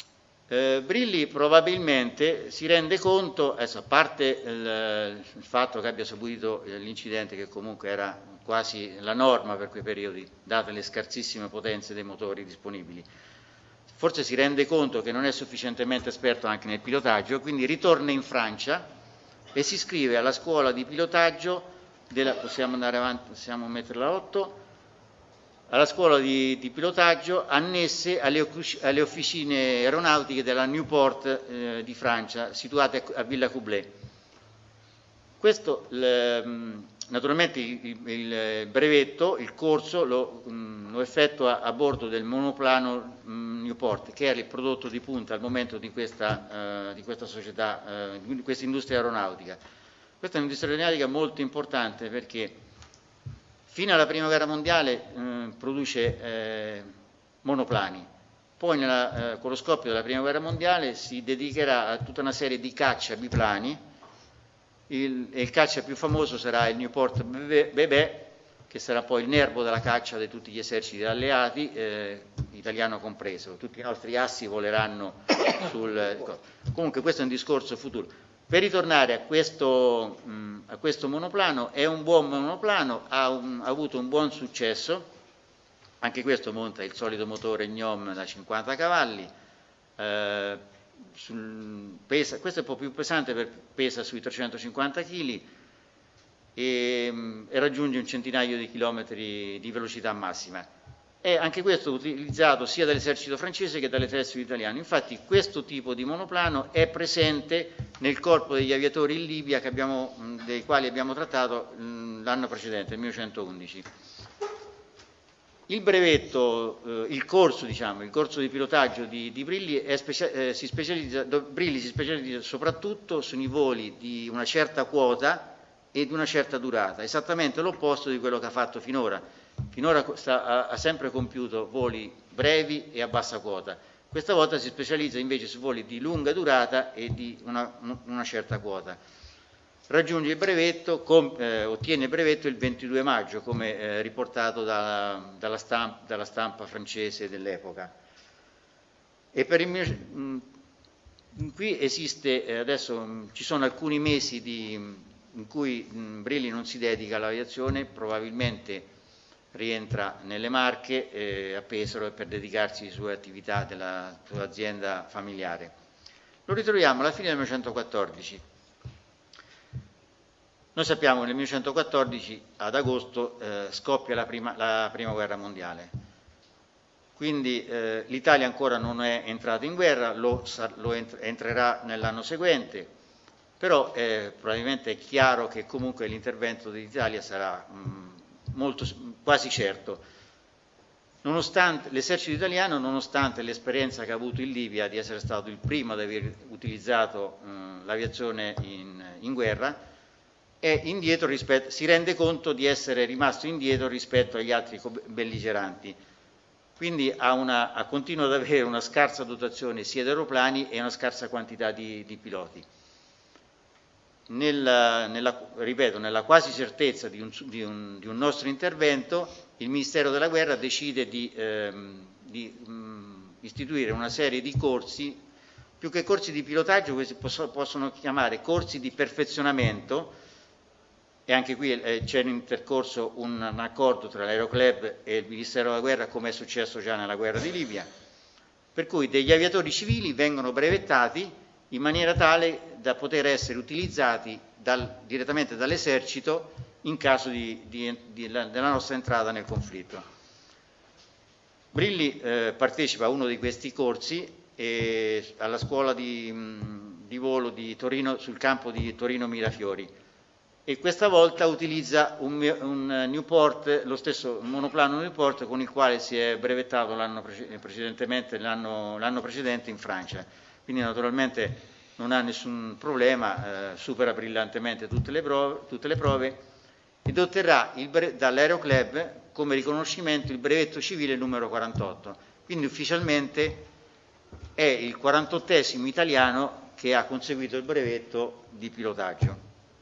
Eh, Brilli probabilmente si rende conto, adesso, a parte il, il fatto che abbia subito l'incidente, che comunque era quasi la norma per quei periodi, date le scarsissime potenze dei motori disponibili, forse si rende conto che non è sufficientemente esperto anche nel pilotaggio, quindi ritorna in Francia e si iscrive alla scuola di pilotaggio della, possiamo andare avanti, possiamo metterla a otto, alla scuola di, di pilotaggio annesse alle, alle officine aeronautiche della Newport eh, di Francia, situate a Villa Coublay. Questo, il, naturalmente il, il brevetto, il corso lo, lo effettua a bordo del monoplano Newport, che era il prodotto di punta al momento di questa, eh, di questa società, eh, di questa industria aeronautica. Questa è un'industria aeronautica molto importante perché fino alla Prima Guerra Mondiale eh, produce eh, monoplani, poi nella, eh, con lo scoppio della Prima Guerra Mondiale si dedicherà a tutta una serie di caccia biplani. Il, il caccia più famoso sarà il Newport Bebè, che sarà poi il nervo della caccia di tutti gli eserciti alleati, eh, italiano compreso. Tutti i nostri assi voleranno sul... Comunque questo è un discorso futuro. Per ritornare a questo, mh, a questo monoplano, è un buon monoplano, ha, un, ha avuto un buon successo, anche questo monta il solito motore Gnome da cinquanta cavalli, eh, sul, pesa, questo è un po' più pesante, per, pesa sui trecentocinquanta chili e, e raggiunge un centinaio di chilometri di velocità massima. È anche questo utilizzato sia dall'esercito francese che dall'esercito italiano. Infatti questo tipo di monoplano è presente nel corpo degli aviatori in Libia che abbiamo, dei quali abbiamo trattato l'anno precedente, nel millenovecentoundici. Il brevetto, eh, il corso, diciamo, il corso di pilotaggio di, di Brilli, è specia- eh, si specializza, Brilli si specializza soprattutto sui voli di una certa quota e di una certa durata, esattamente l'opposto di quello che ha fatto finora. Finora sta, ha, ha sempre compiuto voli brevi e a bassa quota. Questa volta si specializza invece su voli di lunga durata e di una, una certa quota. Raggiunge il brevetto, com, eh, ottiene il brevetto il ventidue maggio, come eh, riportato da, dalla, stampa, dalla stampa francese dell'epoca. E per il mio, mh, qui esiste, eh, adesso mh, ci sono alcuni mesi di, in cui mh, Brilli non si dedica all'aviazione, probabilmente rientra nelle Marche eh, a Pesaro per dedicarsi alle sue attività della sua azienda familiare. Lo ritroviamo alla fine del millenovecentoquattordici. Noi sappiamo che nel millenovecentoquattordici ad agosto eh, scoppia la prima, la prima guerra mondiale, quindi eh, l'Italia ancora non è entrata in guerra, lo, lo entrerà nell'anno seguente, però eh, probabilmente è chiaro che comunque l'intervento dell'Italia sarà mh, molto, quasi certo. Nonostante l'esercito italiano, nonostante l'esperienza che ha avuto in Libia di essere stato il primo ad aver utilizzato mh, l'aviazione in, in guerra, è indietro rispetto, si rende conto di essere rimasto indietro rispetto agli altri belligeranti. Quindi ha una, ha, continua ad avere una scarsa dotazione sia di aeroplani e una scarsa quantità di, di piloti. Nella, nella, ripeto, nella quasi certezza di un, di, un, di un nostro intervento, il Ministero della Guerra decide di, ehm, di mh, istituire una serie di corsi, più che corsi di pilotaggio, questi posso, possono chiamare corsi di perfezionamento, e anche qui eh, c'è in intercorso un, un accordo tra l'Aeroclub e il Ministero della Guerra, come è successo già nella guerra di Libia, per cui degli aviatori civili vengono brevettati in maniera tale da poter essere utilizzati dal, direttamente dall'esercito in caso di, di, di, della nostra entrata nel conflitto. Brilli eh, partecipa a uno di questi corsi e, alla scuola di, di volo di Torino, sul campo di Torino Mirafiori, e questa volta utilizza un, un Newport, lo stesso monoplano Newport con il quale si è brevettato l'anno precedentemente, l'anno, l'anno precedente in Francia. Quindi naturalmente non ha nessun problema, eh, supera brillantemente tutte le prove, tutte le prove ed otterrà dall'Aeroclub come riconoscimento il brevetto civile numero quarantotto. Quindi ufficialmente è il quarantottesimo italiano che ha conseguito il brevetto di pilotaggio.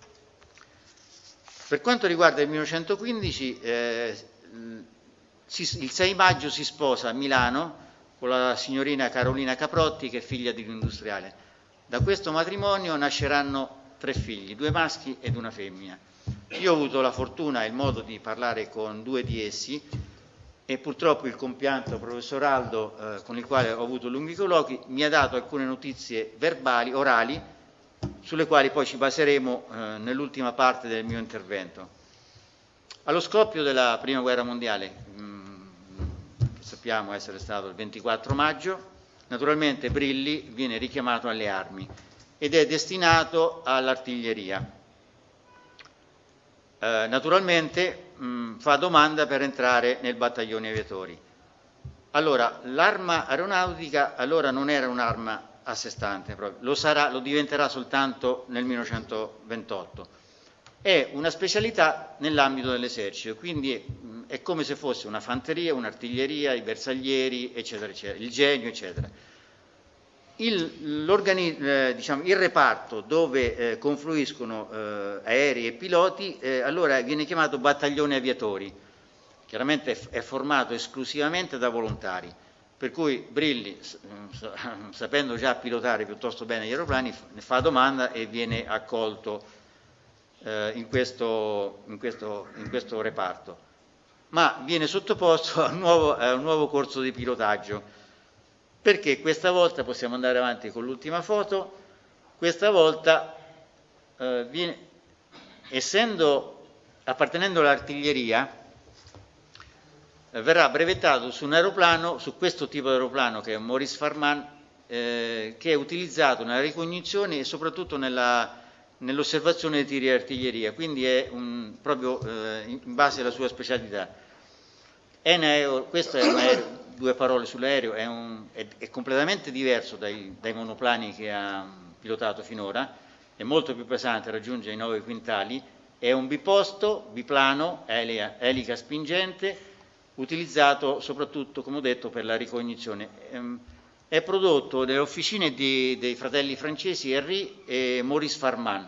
Per quanto riguarda il millenovecentoquindici, eh, il sei maggio si sposa a Milano con la signorina Carolina Caprotti, che è figlia di un industriale. Da questo matrimonio nasceranno tre figli, due maschi ed una femmina. Io ho avuto la fortuna e il modo di parlare con due di essi e purtroppo il compianto professor Aldo, eh, con il quale ho avuto lunghi colloqui, mi ha dato alcune notizie verbali, orali, sulle quali poi ci baseremo eh, nell'ultima parte del mio intervento. Allo scoppio della Prima Guerra Mondiale, mh, che sappiamo essere stato il ventiquattro maggio, naturalmente Brilli viene richiamato alle armi ed è destinato all'artiglieria. Eh, naturalmente mh, fa domanda per entrare nel battaglione aviatori. Allora, l'arma aeronautica allora non era un'arma a sé stante, proprio. Lo sarà, lo diventerà soltanto nel millenovecentoventotto. È una specialità nell'ambito dell'esercito, quindi è, è come se fosse una fanteria, un'artiglieria, i bersaglieri, eccetera, eccetera, il genio, eccetera. Il, eh, diciamo, il reparto dove eh, confluiscono eh, aerei e piloti, eh, allora viene chiamato battaglione aviatori, chiaramente è, è formato esclusivamente da volontari, per cui Brilli, sapendo già pilotare piuttosto bene gli aeroplani, ne fa domanda e viene accolto eh, in, questo, in, questo, in questo reparto, ma viene sottoposto a un nuovo, a un nuovo corso di pilotaggio. Perché questa volta, possiamo andare avanti con l'ultima foto, questa volta, eh, viene, essendo, appartenendo all'artiglieria, eh, verrà brevettato su un aeroplano, su questo tipo di aeroplano che è un Maurice Farman, eh, che è utilizzato nella ricognizione e soprattutto nella, nell'osservazione dei tiri di artiglieria, quindi è un, proprio eh, in base alla sua specialità. È un aereo, questo è un aereo, due parole sull'aereo, è, è, è completamente diverso dai, dai monoplani che ha pilotato finora, è molto più pesante, raggiunge i nove quintali, è un biposto, biplano, elica, elica spingente, utilizzato soprattutto, come ho detto, per la ricognizione. È prodotto nelle officine di, dei fratelli francesi Henry e Maurice Farman.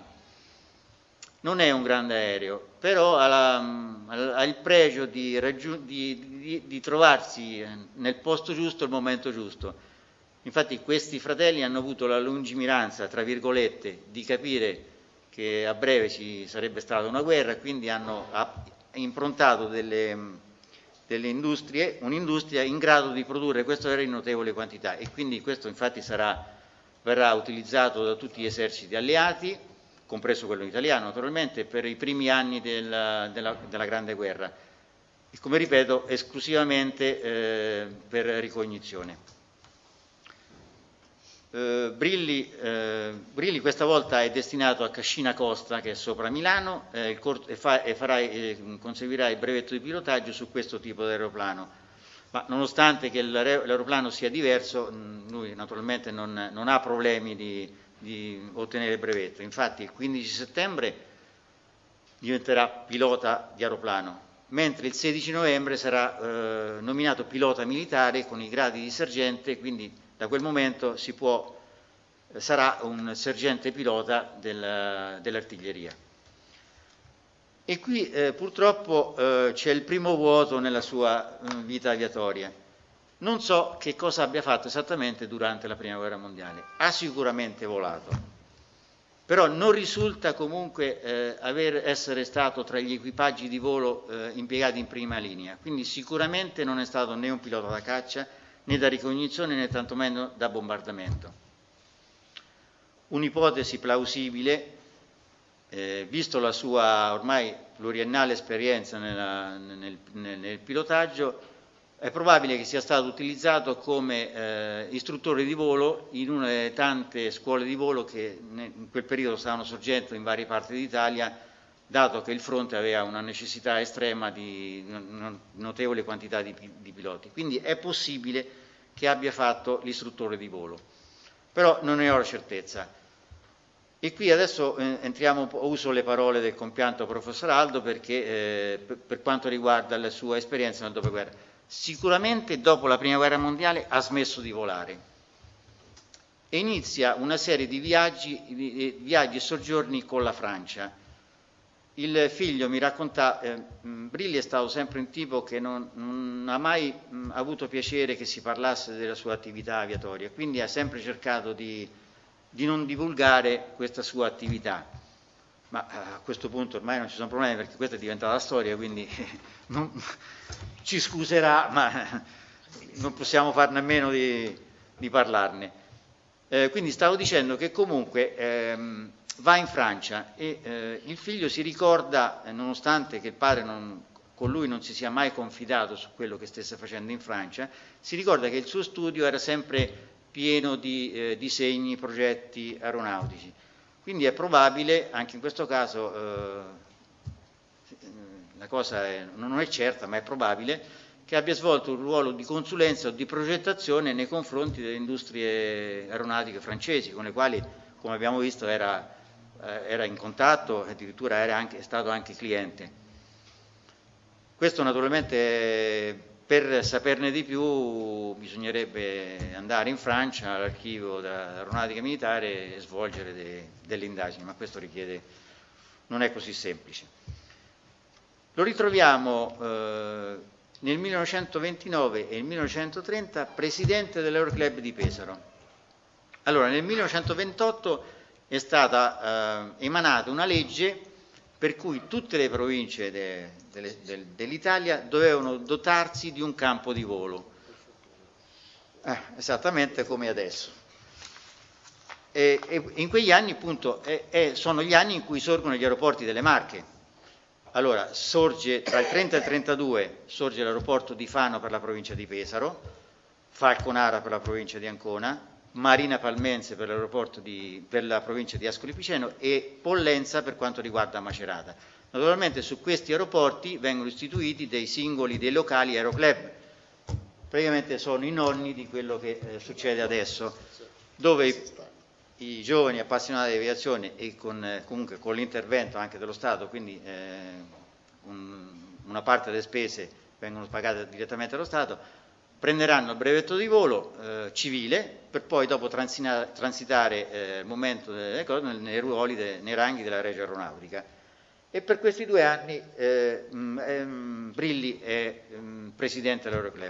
Non è un grande aereo, però ha, la, ha il pregio di, di, di, di trovarsi nel posto giusto al momento giusto. Infatti questi fratelli hanno avuto la lungimiranza, tra virgolette, di capire che a breve ci sarebbe stata una guerra, quindi hanno improntato delle, delle industrie, un'industria in grado di produrre questo aereo in notevole quantità, e quindi questo infatti sarà, verrà utilizzato da tutti gli eserciti alleati, compreso quello italiano naturalmente, per i primi anni della, della, della Grande Guerra, e come ripeto esclusivamente eh, per ricognizione. Eh, Brilli, eh, Brilli questa volta è destinato a Cascina Costa, che è sopra Milano, eh, il corto, e, fa, e farà, eh, conseguirà il brevetto di pilotaggio su questo tipo di aeroplano. Ma nonostante che l'aeroplano sia diverso, lui naturalmente non, non ha problemi di di ottenere il brevetto. Infatti il quindici settembre diventerà pilota di aeroplano, mentre il sedici novembre sarà eh, nominato pilota militare con i gradi di sergente, quindi da quel momento si può, sarà un sergente pilota del, dell'artiglieria. E qui eh, purtroppo eh, c'è il primo vuoto nella sua eh, vita aviatoria. Non so che cosa abbia fatto esattamente durante la Prima Guerra Mondiale. Ha sicuramente volato, però non risulta comunque eh, aver, essere stato tra gli equipaggi di volo eh, impiegati in prima linea, quindi sicuramente non è stato né un pilota da caccia, né da ricognizione, né tantomeno da bombardamento. Un'ipotesi plausibile, eh, visto la sua ormai pluriennale esperienza nella, nel, nel, nel pilotaggio, è probabile che sia stato utilizzato come eh, istruttore di volo in una delle tante scuole di volo che in quel periodo stavano sorgendo in varie parti d'Italia, dato che il fronte aveva una necessità estrema di una notevole quantità di, di piloti. Quindi è possibile che abbia fatto l'istruttore di volo, però non ne ho la certezza. E qui adesso eh, entriamo, uso le parole del compianto professor Aldo perché, eh, per, per quanto riguarda la sua esperienza nel dopoguerra. Sicuramente dopo la Prima Guerra Mondiale ha smesso di volare e inizia una serie di viaggi, di viaggi e soggiorni con la Francia. il figlio mi racconta, eh, Brilli è stato sempre un tipo che non, non ha mai mh, avuto piacere che si parlasse della sua attività aviatoria, quindi ha sempre cercato di, di non divulgare questa sua attività. Ma a questo punto ormai non ci sono problemi perché questa è diventata la storia, quindi non, ci scuserà, ma non possiamo farne a meno di, di parlarne. Eh, quindi stavo dicendo che comunque ehm, va in Francia e eh, il figlio si ricorda, eh, nonostante che il padre non, con lui non si sia mai confidato su quello che stesse facendo in Francia, si ricorda che il suo studio era sempre pieno di eh, disegni, progetti aeronautici. Quindi è probabile, anche in questo caso, eh, la cosa è, non è certa, ma è probabile, che abbia svolto un ruolo di consulenza o di progettazione nei confronti delle industrie aeronautiche francesi, con le quali, come abbiamo visto, era, eh, era in contatto, addirittura era anche, è stato anche cliente. Questo naturalmente, per saperne di più, bisognerebbe andare in Francia, all'archivio dell'aeronautica militare, e svolgere de, delle indagini, ma questo richiede, non è così semplice. Lo ritroviamo eh, nel millenovecentoventinove e nel millenovecentotrenta presidente dell'Aeroclub di Pesaro. Allora, nel millenovecentoventotto è stata eh, emanata una legge per cui tutte le province de, de, de, dell'Italia dovevano dotarsi di un campo di volo, eh, esattamente come adesso. E, e in quegli anni, appunto, è, è, sono gli anni in cui sorgono gli aeroporti delle Marche. Allora, sorge, tra il trenta e il trentadue sorge l'aeroporto di Fano per la provincia di Pesaro, Falconara per la provincia di Ancona, Marina Palmense per l'aeroporto di, per la provincia di Ascoli Piceno e Pollenza per quanto riguarda Macerata. Naturalmente su questi aeroporti vengono istituiti dei singoli, dei locali aeroclub, praticamente sono i nonni di quello che eh, succede adesso, dove i, i giovani appassionati di aviazione e con, eh, comunque con l'intervento anche dello Stato, quindi eh, un, una parte delle spese vengono pagate direttamente dallo Stato, prenderanno il brevetto di volo eh, civile per poi dopo transitare eh, il momento delle cose nei ruoli, de, nei ranghi della Regia Aeronautica. E per questi due anni eh, mh, eh, Brilli è mh, presidente dell'Aeroclub.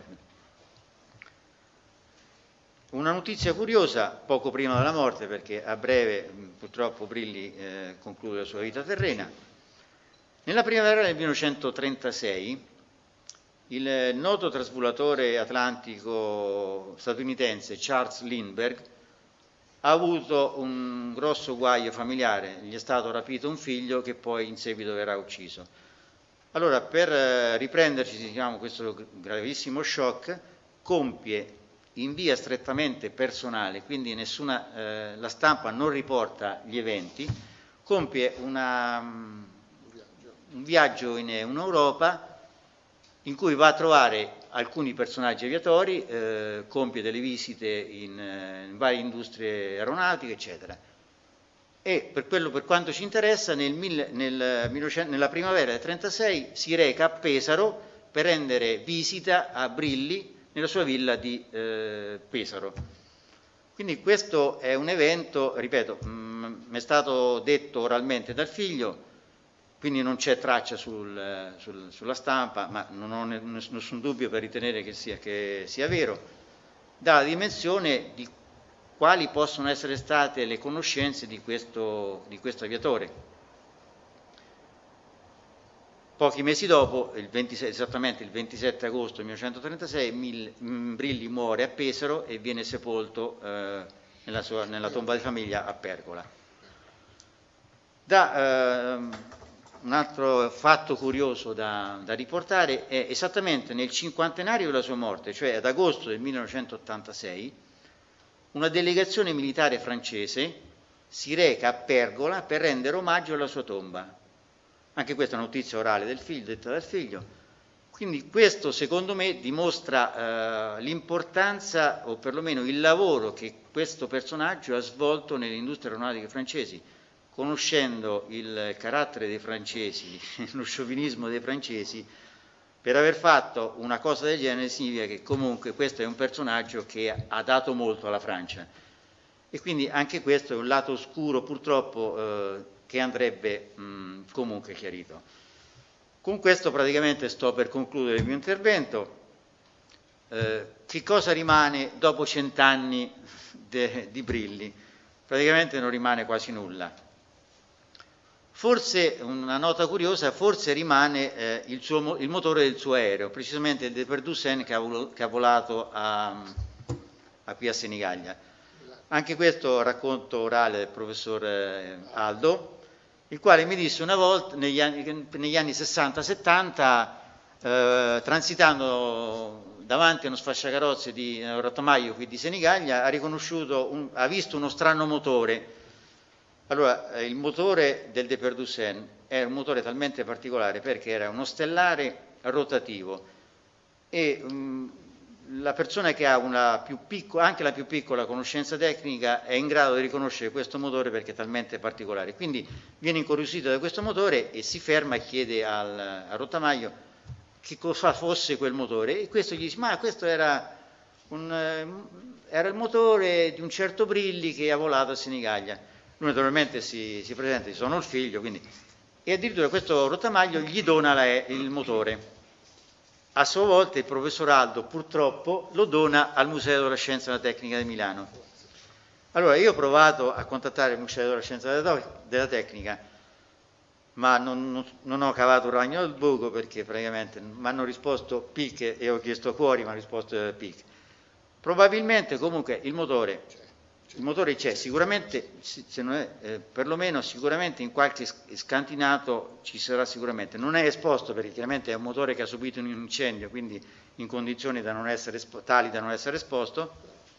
Una notizia curiosa, poco prima della morte, perché a breve mh, purtroppo Brilli eh, conclude la sua vita terrena. Nella primavera del millenovecentotrentasei il noto trasvolatore atlantico statunitense Charles Lindbergh ha avuto un grosso guaio familiare, gli è stato rapito un figlio che poi in seguito verrà ucciso. Allora, per riprenderci, diciamo, questo gravissimo shock, compie in via strettamente personale, quindi nessuna, eh, la stampa non riporta gli eventi, compie una, un viaggio in, in Europa in cui va a trovare alcuni personaggi aviatori, eh, compie delle visite in, eh, in varie industrie aeronautiche, eccetera. E per, quello, per quanto ci interessa, nel, nel, nella primavera del trentasei si reca a Pesaro per rendere visita a Brilli nella sua villa di eh, Pesaro. Quindi questo è un evento, ripeto, mi è stato detto oralmente dal figlio, quindi non c'è traccia sul, sul, sulla stampa, ma non ho nessun dubbio per ritenere che sia, che sia vero, dà la dimensione di quali possono essere state le conoscenze di questo, di questo aviatore. Pochi mesi dopo, il ventisei, esattamente il ventisette agosto millenovecentotrentasei, Mil, Brilli muore a Pesaro e viene sepolto eh, nella, sua, nella tomba di famiglia a Pergola. Da, eh, un altro fatto curioso da, da riportare è esattamente nel cinquantenario della sua morte, cioè ad agosto del millenovecentottantasei, una delegazione militare francese si reca a Pergola per rendere omaggio alla sua tomba. Anche questa è una notizia orale del figlio, detta dal figlio. Quindi questo, secondo me, dimostra eh, l'importanza, o perlomeno il lavoro che questo personaggio ha svolto nelle industrie aeronautiche francesi, conoscendo il carattere dei francesi, lo sciovinismo dei francesi, per aver fatto una cosa del genere significa che comunque questo è un personaggio che ha dato molto alla Francia. E quindi anche questo è un lato oscuro, purtroppo, eh, che andrebbe mh, comunque chiarito. Con questo praticamente sto per concludere il mio intervento. Eh, che cosa rimane dopo cent'anni di Brilli? Praticamente non rimane quasi nulla. Forse, una nota curiosa, forse rimane eh, il, suo, il motore del suo aereo, precisamente il Deperdussin che ha, che ha volato a, a qui a Senigallia. Anche questo racconto orale del professor eh, Aldo, il quale mi disse una volta, negli anni, negli anni sessanta settanta, eh, transitando davanti a uno sfasciacarrozze di un rottamaio qui di Senigallia, ha riconosciuto, un, ha visto uno strano motore. Allora, eh, il motore del Deperdussin era un motore talmente particolare perché era uno stellare rotativo e mh, la persona che ha una più piccola, anche la più piccola conoscenza tecnica è in grado di riconoscere questo motore perché è talmente particolare. Quindi viene incuriosito da questo motore e si ferma e chiede al, al rottamaio che cosa fosse quel motore e questo gli dice: ma questo era, un, era il motore di un certo Brilli che ha volato a Senigallia. Lui naturalmente si, si presenta, sono il figlio, quindi, e addirittura questo rottamaio gli dona la, il motore. A sua volta il professor Aldo purtroppo lo dona al Museo della Scienza e della Tecnica di Milano. Allora io ho provato a contattare il Museo della Scienza e della Tecnica, ma non, non, non ho cavato un ragno dal buco perché praticamente mi hanno risposto P I C e ho chiesto Cuori, mi hanno risposto P I C. Probabilmente comunque il motore, il motore c'è, sicuramente, se non è, eh, perlomeno sicuramente in qualche scantinato ci sarà sicuramente. Non è esposto perché chiaramente è un motore che ha subito un incendio, quindi in condizioni da non essere, tali da non essere esposto.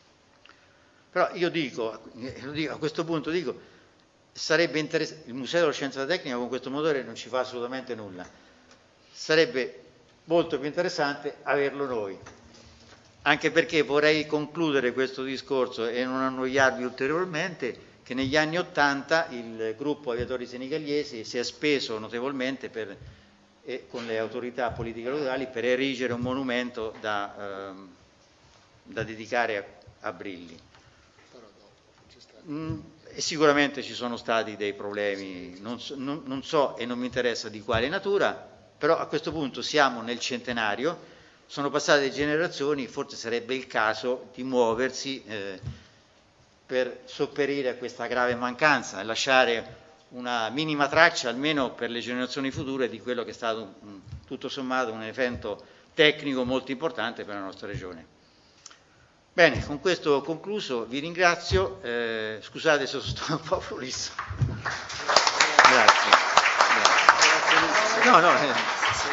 Però io dico, lo dico a questo punto dico, sarebbe interessante, il Museo della Scienza e della Tecnica con questo motore non ci fa assolutamente nulla. Sarebbe molto più interessante averlo noi. Anche perché vorrei concludere questo discorso e non annoiarvi ulteriormente, che negli anni Ottanta il gruppo Aviatori Senigalliesi si è speso notevolmente per, e con le autorità politiche locali per erigere un monumento da, ehm, da dedicare a, a Brilli. Mm, e sicuramente ci sono stati dei problemi, non so, non, non so e non mi interessa di quale natura, però a questo punto siamo nel centenario. Sono passate generazioni, forse sarebbe il caso di muoversi eh, per sopperire a questa grave mancanza e lasciare una minima traccia, almeno per le generazioni future, di quello che è stato un, tutto sommato un evento tecnico molto importante per la nostra regione. Bene, con questo ho concluso, vi ringrazio, eh, scusate se sono stato un po' prolisso. Grazie. Grazie. No, no. Eh.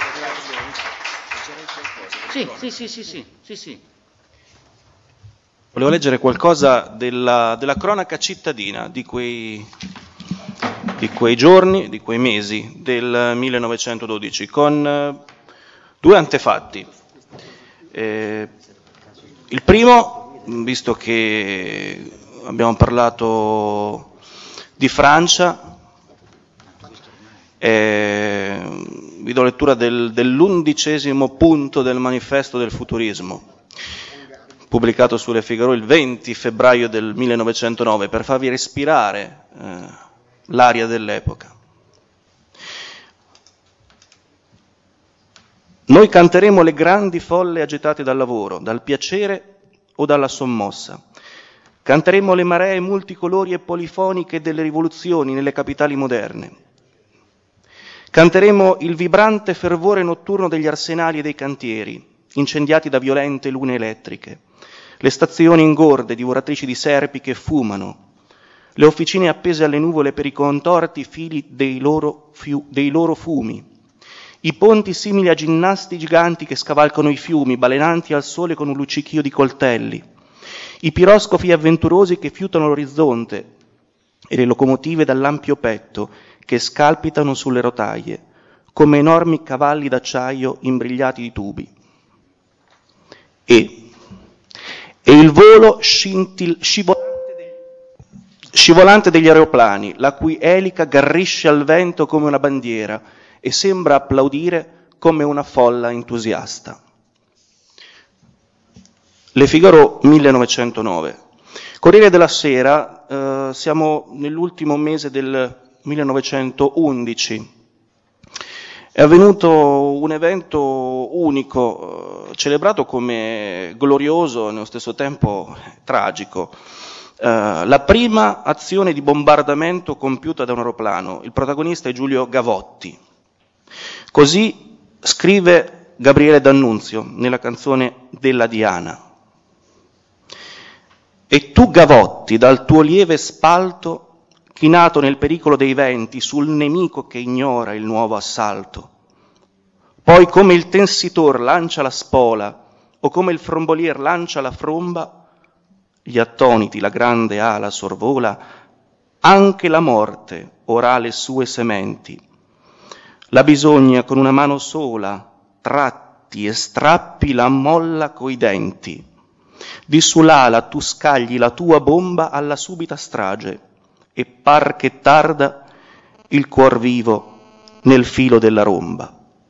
Sì, sì, sì, sì, sì, sì, sì. Volevo leggere qualcosa della, della cronaca cittadina di quei, di quei giorni, di quei mesi del millenovecentododici, con eh, due antefatti. Eh, il primo, visto che abbiamo parlato di Francia, eh, vi do lettura del, dell'undicesimo punto del manifesto del futurismo, pubblicato su Le Figaro il venti febbraio del millenovecentonove, per farvi respirare eh, l'aria dell'epoca. Noi canteremo le grandi folle agitate dal lavoro, dal piacere o dalla sommossa. Canteremo le maree multicolori e polifoniche delle rivoluzioni nelle capitali moderne. Canteremo il vibrante fervore notturno degli arsenali e dei cantieri, incendiati da violente lune elettriche, le stazioni ingorde, divoratrici di serpi che fumano, le officine appese alle nuvole per i contorti fili dei loro, fiu- dei loro fumi, i ponti simili a ginnasti giganti che scavalcano i fiumi, balenanti al sole con un luccichio di coltelli, i piroscofi avventurosi che fiutano l'orizzonte e le locomotive dall'ampio petto che scalpitano sulle rotaie, come enormi cavalli d'acciaio imbrigliati di tubi. E, e il volo scintil, scivolante, degli, scivolante degli aeroplani, la cui elica garrisce al vento come una bandiera e sembra applaudire come una folla entusiasta. Le Figaro millenovecentonove. Corriere della Sera, eh, siamo nell'ultimo mese del millenovecentoundici. È avvenuto un evento unico, eh, celebrato come glorioso e nello stesso tempo tragico. Eh, la prima azione di bombardamento compiuta da un aeroplano. Il protagonista è Giulio Gavotti. Così scrive Gabriele D'Annunzio nella canzone Della Diana. E tu, Gavotti, dal tuo lieve spalto, chinato nel pericolo dei venti, sul nemico che ignora il nuovo assalto. Poi come il tensitor lancia la spola, o come il frombolier lancia la fromba, gli attoniti la grande ala sorvola, anche la morte ora ha le sue sementi. La bisogna con una mano sola, tratti e strappi la molla coi denti. Di sull'ala tu scagli la tua bomba alla subita strage, e par che tarda il cuor vivo nel filo della romba.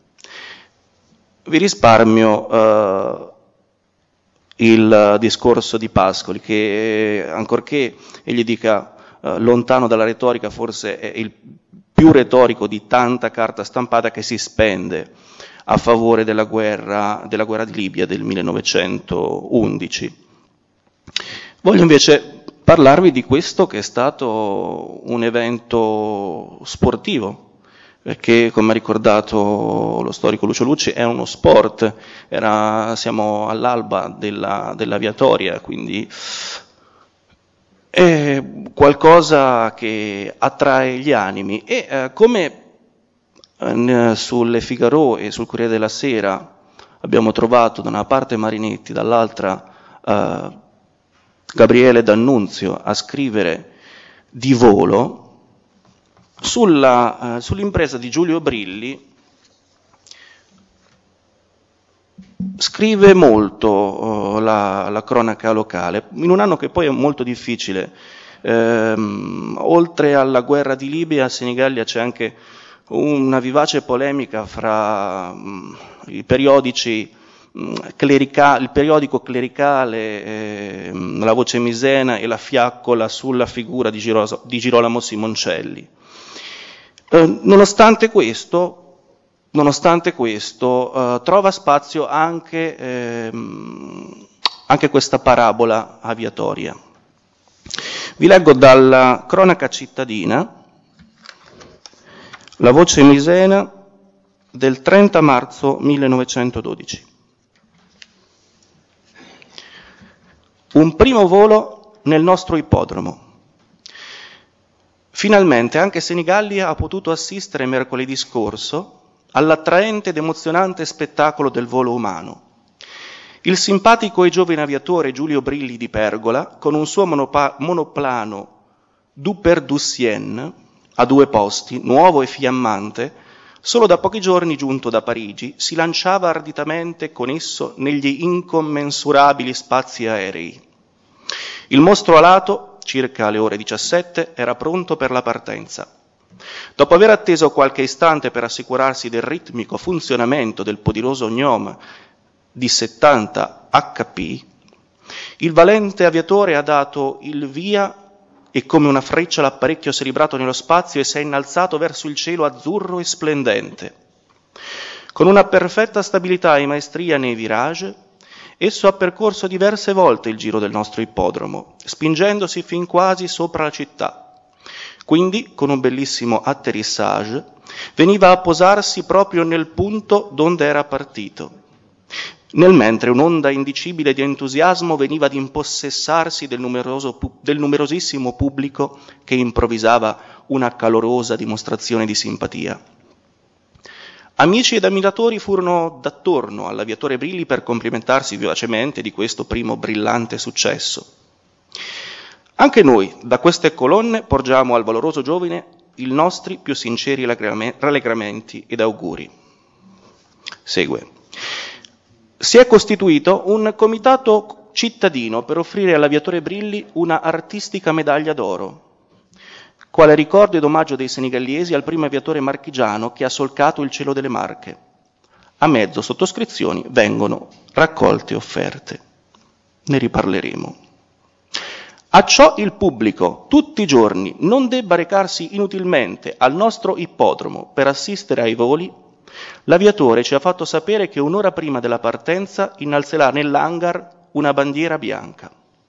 Vi risparmio eh, il discorso di Pascoli, che ancorché egli dica eh, lontano dalla retorica, forse è il più retorico di tanta carta stampata che si spende a favore della guerra, della guerra di Libia del millenovecentoundici. Voglio invece parlarvi di questo che è stato un evento sportivo, perché, come ha ricordato lo storico Lucio Lucci, è uno sport. Era, siamo all'alba della, dell'aviatoria, quindi è qualcosa che attrae gli animi. E eh, come eh, sulle Figaro e sul Corriere della Sera abbiamo trovato da una parte Marinetti, dall'altra eh, Gabriele D'Annunzio a scrivere di volo, sulla, eh, sull'impresa di Giulio Brilli scrive molto eh, la, la cronaca locale, in un anno che poi è molto difficile. Ehm, oltre alla guerra di Libia, a Senigallia c'è anche una vivace polemica fra mh, i periodici Clerica, il periodico clericale, eh, La Voce Misena e La Fiaccola sulla figura di, Giro, di Girolamo Simoncelli. Eh, nonostante questo, nonostante questo eh, trova spazio anche, eh, anche questa parabola aviatoria. Vi leggo dalla cronaca cittadina, La Voce Misena del trenta marzo millenovecentododici. Un primo volo nel nostro ippodromo. Finalmente anche Senigallia ha potuto assistere mercoledì scorso all'attraente ed emozionante spettacolo del volo umano. Il simpatico e giovane aviatore Giulio Brilli di Pergola, con un suo monopa- monoplano Duper-Dussien a due posti, nuovo e fiammante, solo da pochi giorni giunto da Parigi, si lanciava arditamente con esso negli incommensurabili spazi aerei. Il mostro alato, circa alle ore diciassette, era pronto per la partenza. Dopo aver atteso qualche istante per assicurarsi del ritmico funzionamento del poderoso gnome di settanta acca pi, il valente aviatore ha dato il via e come una freccia l'apparecchio si è librato nello spazio e si è innalzato verso il cielo azzurro e splendente. Con una perfetta stabilità e maestria nei virage, esso ha percorso diverse volte il giro del nostro ippodromo, spingendosi fin quasi sopra la città. Quindi, con un bellissimo atterrissage, veniva a posarsi proprio nel punto donde era partito. Nel mentre un'onda indicibile di entusiasmo veniva ad impossessarsi del, numeroso, del numerosissimo pubblico che improvvisava una calorosa dimostrazione di simpatia. Amici ed ammiratori furono d'attorno all'aviatore Brilli per complimentarsi vivacemente di questo primo brillante successo. Anche noi, da queste colonne, porgiamo al valoroso giovane i nostri più sinceri rallegramenti ed auguri. Segue. Si è costituito un comitato cittadino per offrire all'aviatore Brilli una artistica medaglia d'oro, quale ricordo ed omaggio dei senegallesi al primo aviatore marchigiano che ha solcato il cielo delle Marche. A mezzo sottoscrizioni vengono raccolte offerte. Ne riparleremo. Acciò il pubblico tutti i giorni non debba recarsi inutilmente al nostro ippodromo per assistere ai voli, l'aviatore ci ha fatto sapere che un'ora prima della partenza innalzerà nell'hangar una bandiera bianca.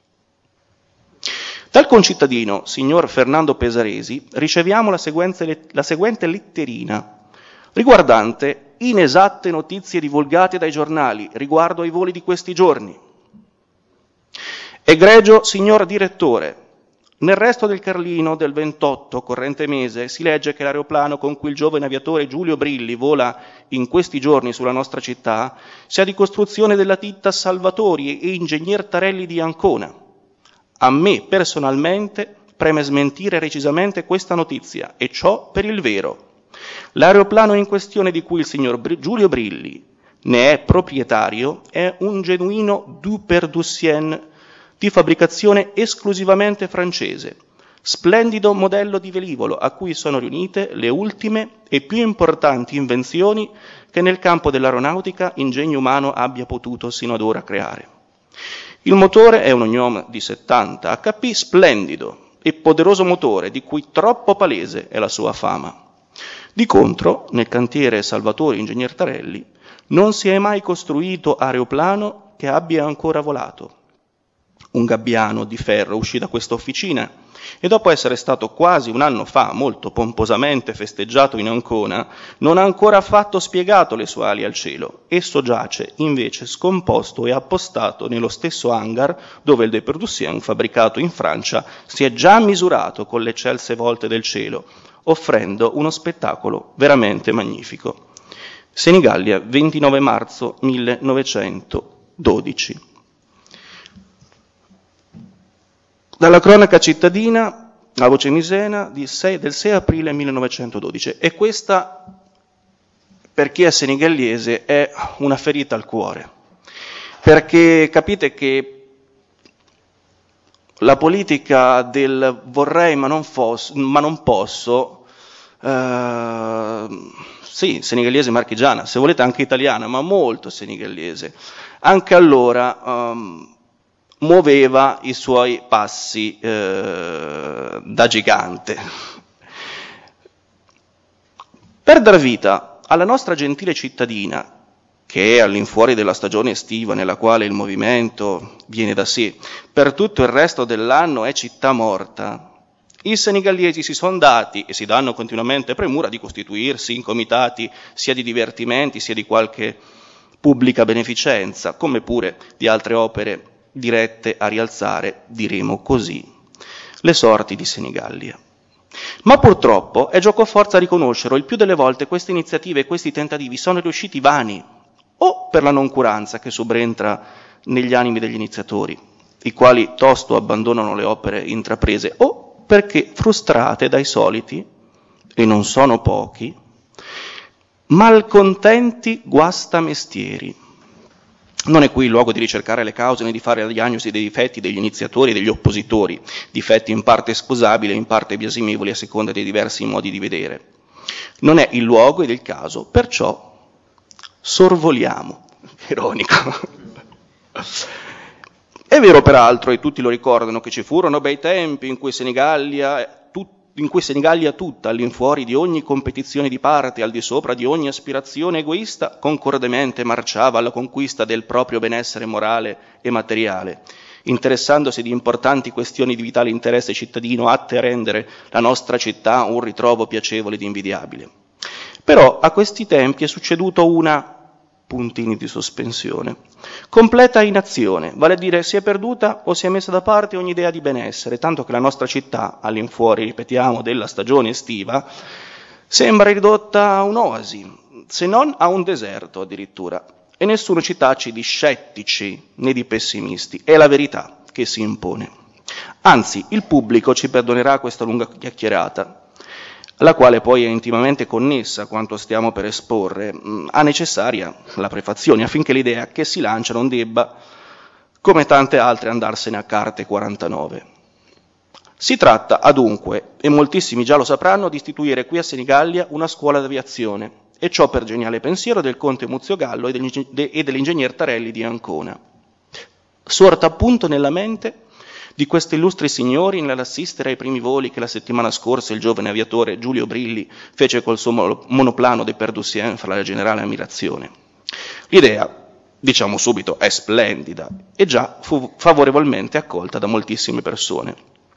Dal concittadino, signor Fernando Pesaresi, riceviamo la seguente, la seguente letterina, riguardante inesatte notizie divulgate dai giornali riguardo ai voli di questi giorni. Egregio signor direttore, nel resto del Carlino del ventotto, corrente mese, si legge che l'aeroplano con cui il giovane aviatore Giulio Brilli vola in questi giorni sulla nostra città sia di costruzione della ditta Salvatori e ingegner Tarelli di Ancona. A me personalmente preme smentire recisamente questa notizia, e ciò per il vero. L'aeroplano in questione di cui il signor Br- Giulio Brilli ne è proprietario è un genuino Duperdussien di fabbricazione esclusivamente francese, splendido modello di velivolo a cui sono riunite le ultime e più importanti invenzioni che nel campo dell'aeronautica ingegno umano abbia potuto sino ad ora creare. Il motore è un Gnome di settanta acca pi splendido e poderoso motore di cui troppo palese è la sua fama. Di contro, nel cantiere Salvatori Ingegner Tarelli non si è mai costruito aeroplano che abbia ancora volato. Un gabbiano di ferro uscì da questa officina e dopo essere stato quasi un anno fa molto pomposamente festeggiato in Ancona, non ha ancora affatto spiegato le sue ali al cielo. Esso giace invece scomposto e appostato nello stesso hangar dove il Deperdussien, fabbricato in Francia, si è già misurato con le eccelse volte del cielo, offrendo uno spettacolo veramente magnifico. Senigallia, ventinove marzo millenovecentododici. Dalla cronaca cittadina, la voce misena di sei, del sei aprile millenovecentododici. E questa, per chi è senegallese, è una ferita al cuore. Perché capite che la politica del vorrei ma non, fos, ma non posso, eh, sì, senegallese marchigiana, se volete anche italiana, ma molto senegallese, anche allora um, muoveva i suoi passi eh, da gigante. Per dar vita alla nostra gentile cittadina, che è all'infuori della stagione estiva nella quale il movimento viene da sé, per tutto il resto dell'anno è città morta, i senegallesi si sono dati e si danno continuamente premura di costituirsi in comitati sia di divertimenti sia di qualche pubblica beneficenza, come pure di altre opere dirette a rialzare, diremo così, le sorti di Senigallia. Ma purtroppo è giocoforza riconoscerlo, il più delle volte queste iniziative e questi tentativi sono riusciti vani, o per la noncuranza che subentra negli animi degli iniziatori, i quali tosto abbandonano le opere intraprese, o perché frustrate dai soliti, e non sono pochi, malcontenti guastamestieri. Non è qui il luogo di ricercare le cause né di fare la diagnosi dei difetti degli iniziatori e degli oppositori, difetti in parte scusabili e in parte biasimevoli a seconda dei diversi modi di vedere. Non è il luogo ed il caso, perciò sorvoliamo. Ironico. È vero peraltro, e tutti lo ricordano, che ci furono bei tempi in cui Senigallia in cui Senigallia tutta, all'infuori di ogni competizione di parte, al di sopra di ogni aspirazione egoista, concordemente marciava alla conquista del proprio benessere morale e materiale, interessandosi di importanti questioni di vitale interesse cittadino atte a rendere la nostra città un ritrovo piacevole ed invidiabile. Però a questi tempi è succeduto una, puntini di sospensione, completa inazione, vale a dire si è perduta o si è messa da parte ogni idea di benessere, tanto che la nostra città, all'infuori, ripetiamo, della stagione estiva, sembra ridotta a un'oasi, se non a un deserto addirittura, e nessuno ci taci di scettici né di pessimisti, è la verità che si impone. Anzi, il pubblico ci perdonerà questa lunga chiacchierata, la quale poi è intimamente connessa a quanto stiamo per esporre, ha necessaria la prefazione affinché l'idea che si lancia non debba, come tante altre, andarsene a carte quarantanove. Si tratta adunque, e moltissimi già lo sapranno, di istituire qui a Senigallia una scuola d'aviazione, e ciò per geniale pensiero del conte Muzio Gallo e dell'ingegner Tarelli di Ancona. Sorta appunto nella mente di questi illustri signori nell'assistere ai primi voli che la settimana scorsa il giovane aviatore Giulio Brilli fece col suo monoplano de Perdusien fra la generale ammirazione. L'idea, diciamo subito, è splendida e già fu favorevolmente accolta da moltissime persone.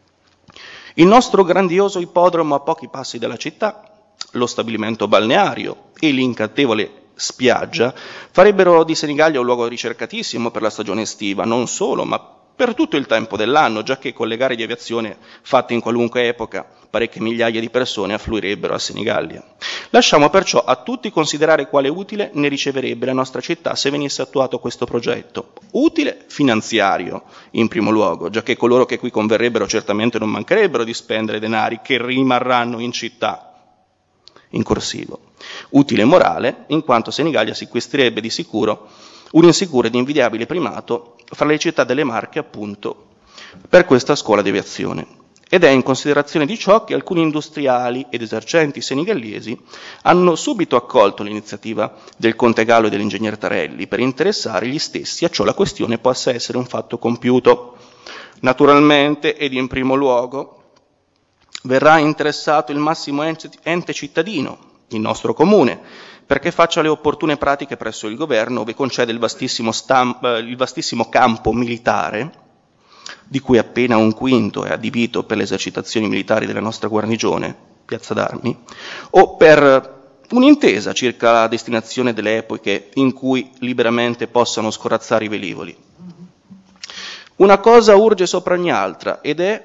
Il nostro grandioso ippodromo a pochi passi dalla città, lo stabilimento balneario e l'incantevole spiaggia farebbero di Senigallia un luogo ricercatissimo per la stagione estiva, non solo, ma per tutto il tempo dell'anno, giacché con le gare di aviazione fatte in qualunque epoca parecchie migliaia di persone affluirebbero a Senigallia. Lasciamo perciò a tutti considerare quale utile ne riceverebbe la nostra città se venisse attuato questo progetto. Utile finanziario, in primo luogo, giacché coloro che qui converrebbero certamente non mancherebbero di spendere denari che rimarranno in città, in corsivo. Utile morale, in quanto Senigallia si acquisterebbe di sicuro un insicuro ed invidiabile primato fra le città delle Marche, appunto, per questa scuola di aviazione. Ed è in considerazione di ciò che alcuni industriali ed esercenti senigallesi hanno subito accolto l'iniziativa del conte Gallo e dell'ingegner Tarelli per interessare gli stessi a ciò la questione possa essere un fatto compiuto. Naturalmente, ed in primo luogo, verrà interessato il massimo ente cittadino, il nostro comune, perché faccia le opportune pratiche presso il governo, ove concede il vastissimo, stamp, il vastissimo campo militare, di cui appena un quinto è adibito per le esercitazioni militari della nostra guarnigione, Piazza d'Armi, o per un'intesa circa la destinazione delle epoche in cui liberamente possano scorazzare i velivoli. Una cosa urge sopra ogni altra, ed è,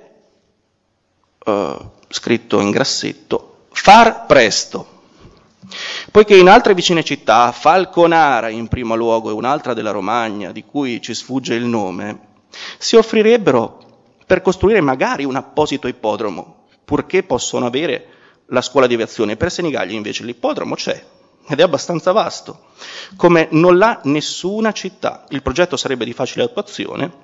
uh, scritto in grassetto, far presto. Poiché in altre vicine città, Falconara in primo luogo e un'altra della Romagna, di cui ci sfugge il nome, si offrirebbero per costruire magari un apposito ippodromo, purché possono avere la scuola di aviazione. Per Senigallia invece l'ippodromo c'è, ed è abbastanza vasto, come non l'ha nessuna città. Il progetto sarebbe di facile attuazione.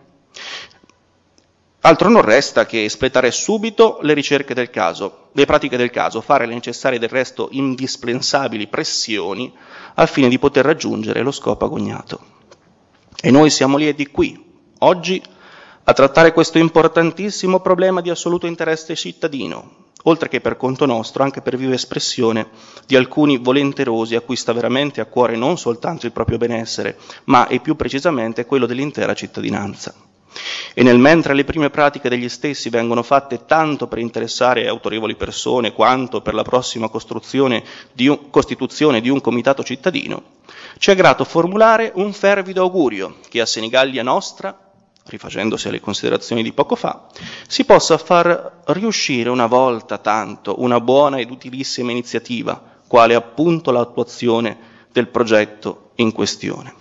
Altro non resta che espletare subito le ricerche del caso, le pratiche del caso, fare le necessarie del resto indispensabili pressioni al fine di poter raggiungere lo scopo agognato. E noi siamo lì e di qui, oggi, a trattare questo importantissimo problema di assoluto interesse cittadino, oltre che per conto nostro, anche per viva espressione di alcuni volenterosi a cui sta veramente a cuore non soltanto il proprio benessere, ma e più precisamente quello dell'intera cittadinanza. E nel mentre le prime pratiche degli stessi vengono fatte tanto per interessare autorevoli persone quanto per la prossima costruzione di un, costituzione di un comitato cittadino, ci è grato formulare un fervido augurio che a Senigallia nostra, rifacendosi alle considerazioni di poco fa, si possa far riuscire una volta tanto una buona ed utilissima iniziativa, quale appunto l'attuazione del progetto in questione.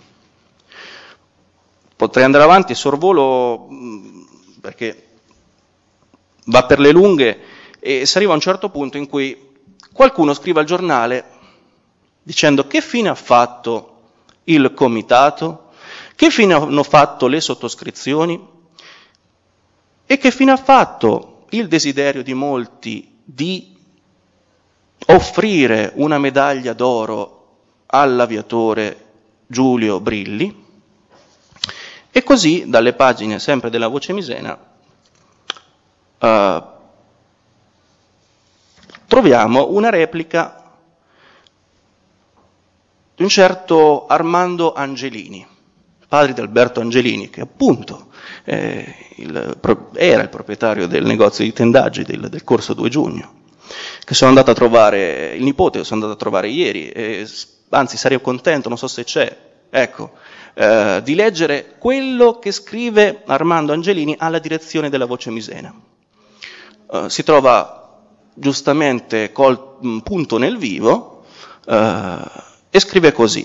Potrei andare avanti, sorvolo perché va per le lunghe e si arriva a un certo punto in cui qualcuno scrive al giornale dicendo che fine ha fatto il comitato, che fine hanno fatto le sottoscrizioni e che fine ha fatto il desiderio di molti di offrire una medaglia d'oro all'aviatore Giulio Brilli. E così, dalle pagine sempre della Voce Misena, uh, troviamo una replica di un certo Armando Angelini, padre di Alberto Angelini, che appunto eh, il, era il proprietario del negozio di tendaggi del, del Corso due giugno, che sono andato a trovare, il nipote lo sono andato a trovare ieri, e, anzi sarei contento, non so se c'è, ecco, Eh, di leggere quello che scrive Armando Angelini alla direzione della Voce Misena. Eh, si trova giustamente col punto nel vivo eh, e scrive così.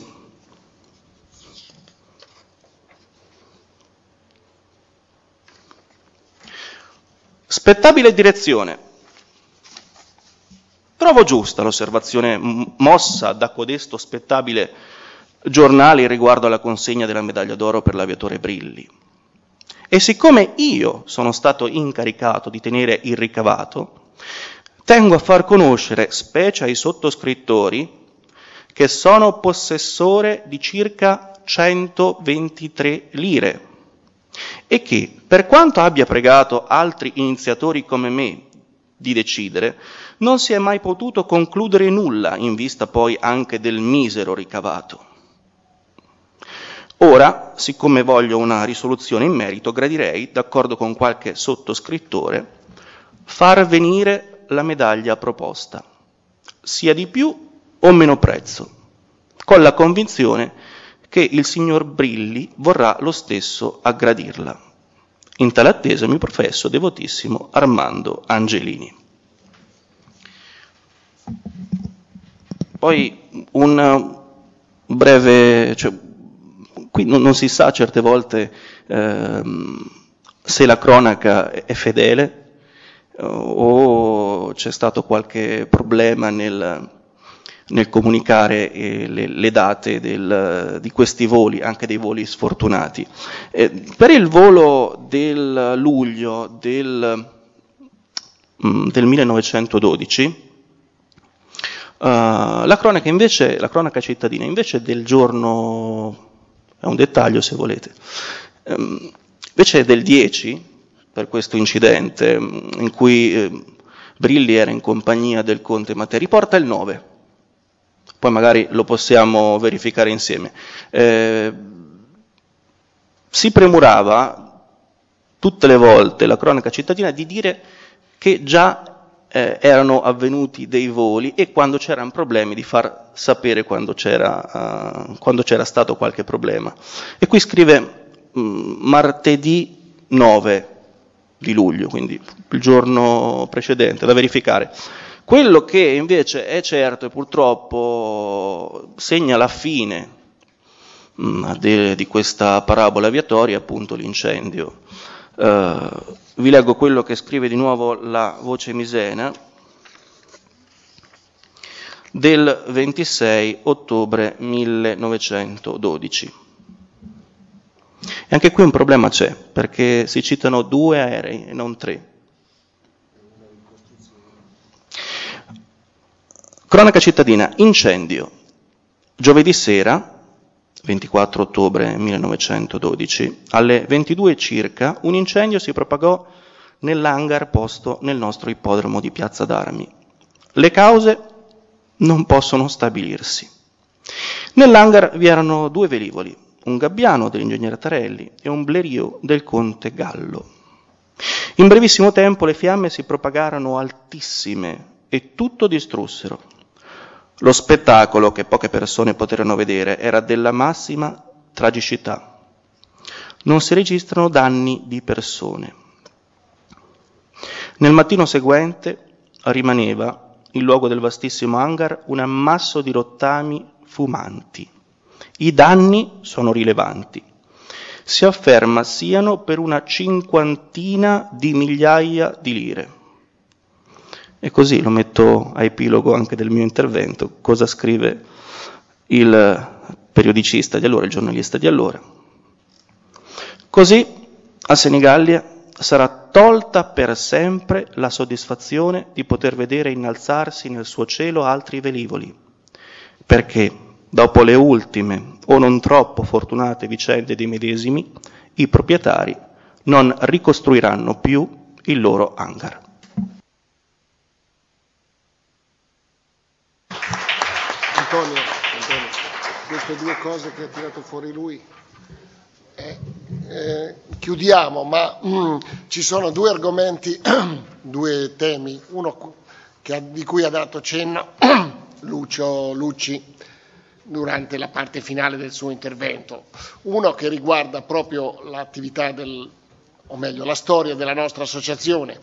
Spettabile direzione. Trovo giusta l'osservazione mossa da codesto spettabile giornali riguardo alla consegna della medaglia d'oro per l'aviatore Brilli. E siccome io sono stato incaricato di tenere il ricavato, tengo a far conoscere, specie ai sottoscrittori, che sono possessore di circa centoventitré lire, e che, per quanto abbia pregato altri iniziatori come me di decidere, non si è mai potuto concludere nulla in vista poi anche del misero ricavato. Ora, siccome voglio una risoluzione in merito, gradirei, d'accordo con qualche sottoscrittore, far venire la medaglia proposta, sia di più o meno prezzo, con la convinzione che il signor Brilli vorrà lo stesso aggradirla. In tale attesa mi professo devotissimo Armando Angelini. Poi un breve... Cioè, qui non, non si sa certe volte ehm, se la cronaca è fedele o c'è stato qualche problema nel, nel comunicare eh, le, le date del, di questi voli, anche dei voli sfortunati. Eh, per il volo del luglio del, mm, del millenovecentododici, uh, la cronaca invece, la cronaca cittadina, invece del giorno... è un dettaglio se volete, um, invece del dieci, per questo incidente in cui eh, Brilli era in compagnia del conte Mattei, riporta il nove, poi magari lo possiamo verificare insieme. Eh, si premurava tutte le volte la cronaca cittadina di dire che già eh, erano avvenuti dei voli e quando c'erano problemi di far sapere quando c'era, uh, quando c'era stato qualche problema. E qui scrive mh, martedì nove di luglio, quindi il giorno precedente, da verificare. Quello che invece è certo e purtroppo segna la fine mh, de, di questa parabola aviatoria è appunto l'incendio. Uh, vi leggo quello che scrive di nuovo la Voce Misena del ventisei ottobre millenovecentododici. E anche qui un problema c'è, perché si citano due aerei e non tre. Cronaca cittadina, incendio. Giovedì sera, ventiquattro ottobre millenovecentododici, alle ventidue circa, un incendio si propagò nell'hangar posto nel nostro ippodromo di Piazza d'Armi. Le cause non possono stabilirsi. Nell'hangar vi erano due velivoli, un gabbiano dell'ingegnere Tarelli e un Blériot del conte Gallo. In brevissimo tempo le fiamme si propagarono altissime e tutto distrussero. Lo spettacolo che poche persone poterono vedere era della massima tragicità. Non si registrano danni di persone. Nel mattino seguente rimaneva in luogo del vastissimo hangar un ammasso di rottami fumanti. I danni sono rilevanti. Si afferma siano per una cinquantina di migliaia di lire. E così lo metto a epilogo anche del mio intervento, cosa scrive il periodicista di allora, il giornalista di allora. Così a Senigallia sarà tolta per sempre la soddisfazione di poter vedere innalzarsi nel suo cielo altri velivoli, perché dopo le ultime o non troppo fortunate vicende dei medesimi, i proprietari non ricostruiranno più il loro hangar. Antonio, Antonio, queste due cose che ha tirato fuori lui, eh, eh, chiudiamo, ma mm, ci sono due argomenti, due temi, uno che, di cui ha dato cenno Lucio Lucci durante la parte finale del suo intervento, uno che riguarda proprio l'attività del, o meglio la storia della nostra associazione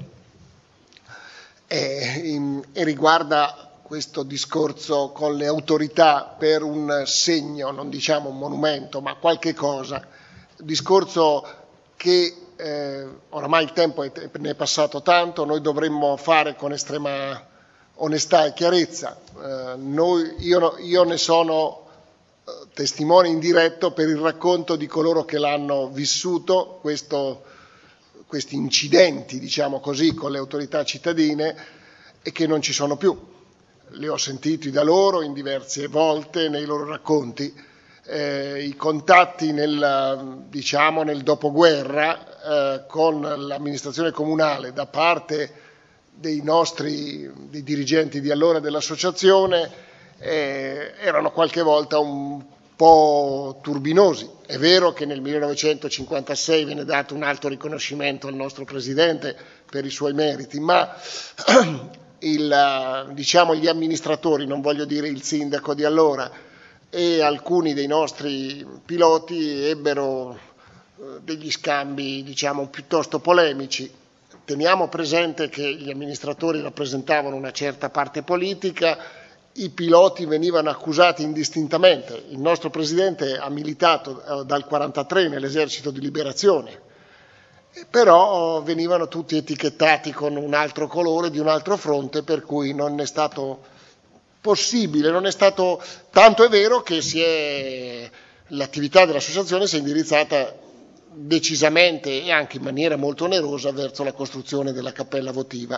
e, in, e riguarda questo discorso con le autorità per un segno, non diciamo un monumento, ma qualche cosa, discorso che eh, oramai il tempo è, ne è passato tanto, noi dovremmo fare con estrema onestà e chiarezza. Eh, noi, io, io ne sono eh, testimone indiretto per il racconto di coloro che l'hanno vissuto, questo, questi incidenti, diciamo così, con le autorità cittadine e che non ci sono più. Li ho sentiti da loro in diverse volte nei loro racconti, eh, i contatti nel, diciamo, nel dopoguerra eh, con l'amministrazione comunale da parte dei nostri dei dirigenti di allora dell'associazione eh, erano qualche volta un po' turbinosi. È vero che nel millenovecentocinquantasei viene dato un alto riconoscimento al nostro presidente per i suoi meriti, ma il, diciamo, gli amministratori, non voglio dire il sindaco di allora, e alcuni dei nostri piloti ebbero degli scambi, diciamo, piuttosto polemici. Teniamo presente che gli amministratori rappresentavano una certa parte politica, i piloti venivano accusati indistintamente. Il nostro presidente ha militato dal quarantatré nell'esercito di liberazione, però venivano tutti etichettati con un altro colore, di un altro fronte, per cui non è stato possibile, non è stato, tanto è vero che si è, l'attività dell'associazione si è indirizzata decisamente e anche in maniera molto onerosa verso la costruzione della cappella votiva.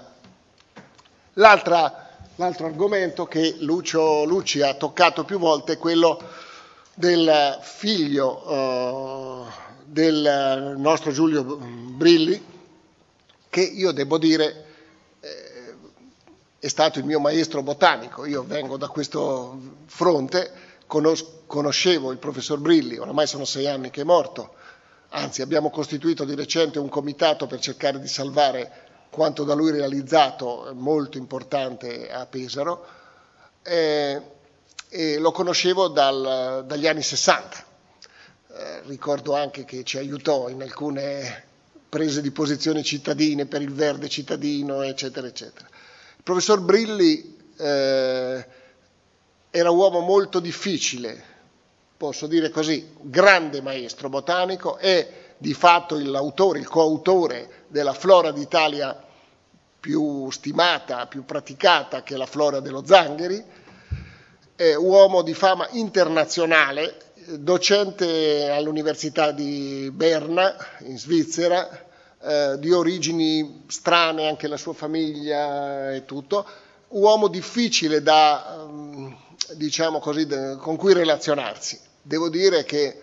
L'altra, l'altro argomento che Lucio Lucci ha toccato più volte è quello del figlio eh, del nostro Giulio Brilli, che io devo dire eh, è stato il mio maestro botanico. Io vengo da questo fronte, conos- conoscevo il professor Brilli, oramai sono sei anni che è morto, anzi abbiamo costituito di recente un comitato per cercare di salvare quanto da lui realizzato, molto importante a Pesaro, eh, e lo conoscevo dal, dagli anni sessanta. Eh, ricordo anche che ci aiutò in alcune prese di posizione cittadine per il verde cittadino, eccetera, eccetera. Il professor Brilli eh, era un uomo molto difficile, posso dire così, grande maestro botanico, è di fatto l'autore, il coautore della flora d'Italia più stimata, più praticata, che è la flora dello Zangheri, è uomo di fama internazionale, docente all'Università di Berna, in Svizzera, eh, di origini strane, anche la sua famiglia e tutto, uomo difficile da, diciamo così, con cui relazionarsi. Devo dire che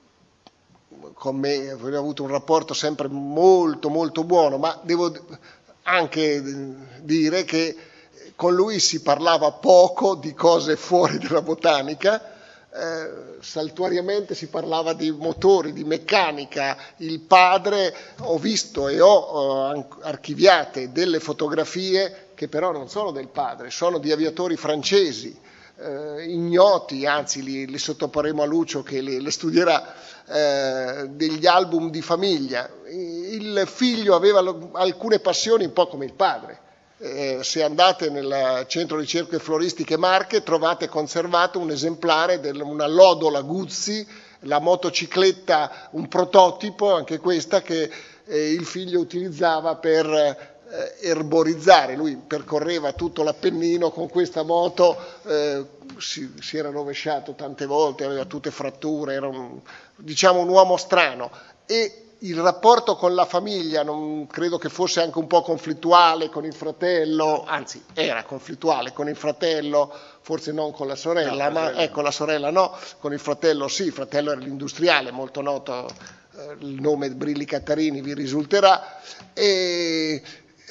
con me avevo avuto un rapporto sempre molto molto buono, ma devo anche dire che con lui si parlava poco di cose fuori dalla botanica, eh, saltuariamente si parlava di motori, di meccanica. Il padre, ho visto e ho eh, archiviate delle fotografie che però non sono del padre, sono di aviatori francesi, eh, ignoti, anzi li, li sottoporremo a Lucio che le, le studierà, eh, degli album di famiglia. Il figlio aveva lo, alcune passioni un po' come il padre. Eh, se andate nel centro ricerche floristiche Marche trovate conservato un esemplare di una Lodola Guzzi, la motocicletta, un prototipo, anche questa, che eh, il figlio utilizzava per eh, erborizzare. Lui percorreva tutto l'Appennino con questa moto, eh, si, si era rovesciato tante volte, aveva tutte fratture, era un, diciamo un uomo strano. E il rapporto con la famiglia non credo che fosse anche un po' conflittuale con il fratello, anzi era conflittuale con il fratello, forse non con la sorella, no, ma sorella. Ecco la sorella no, con il fratello sì, il fratello era l'industriale, molto noto, eh, il nome Brilli Cattarini vi risulterà, e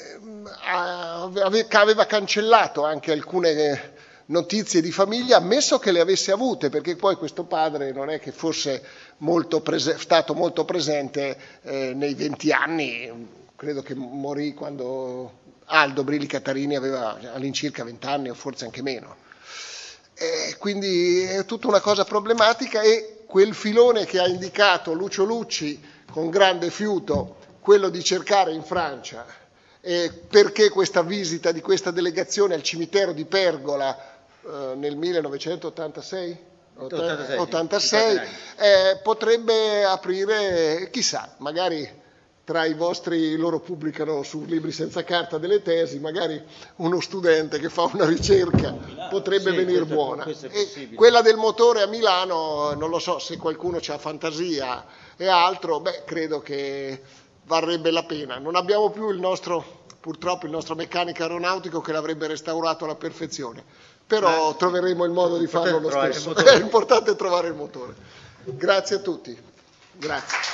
eh, aveva cancellato anche alcune notizie di famiglia, ammesso che le avesse avute, perché poi questo padre non è che fosse molto prese- stato molto presente eh, nei venti anni, credo che morì quando Aldo Brilli Cattarini aveva all'incirca venti anni o forse anche meno. E quindi è tutta una cosa problematica, e quel filone che ha indicato Lucio Lucci con grande fiuto, quello di cercare in Francia, eh, perché questa visita di questa delegazione al cimitero di Pergola nel millenovecentottantasei ottantasei, ottantasei eh, potrebbe aprire, chissà, magari tra i vostri, loro pubblicano su Libri Senza Carta delle tesi, magari uno studente che fa una ricerca potrebbe sì, venire buona. E quella del motore a Milano, non lo so se qualcuno ha fantasia e altro, beh, credo che varrebbe la pena. Non abbiamo più il nostro purtroppo il nostro meccanico aeronautico che l'avrebbe restaurato alla perfezione, però troveremo il modo di farlo lo stesso. È importante trovare il motore. Grazie a tutti. Grazie.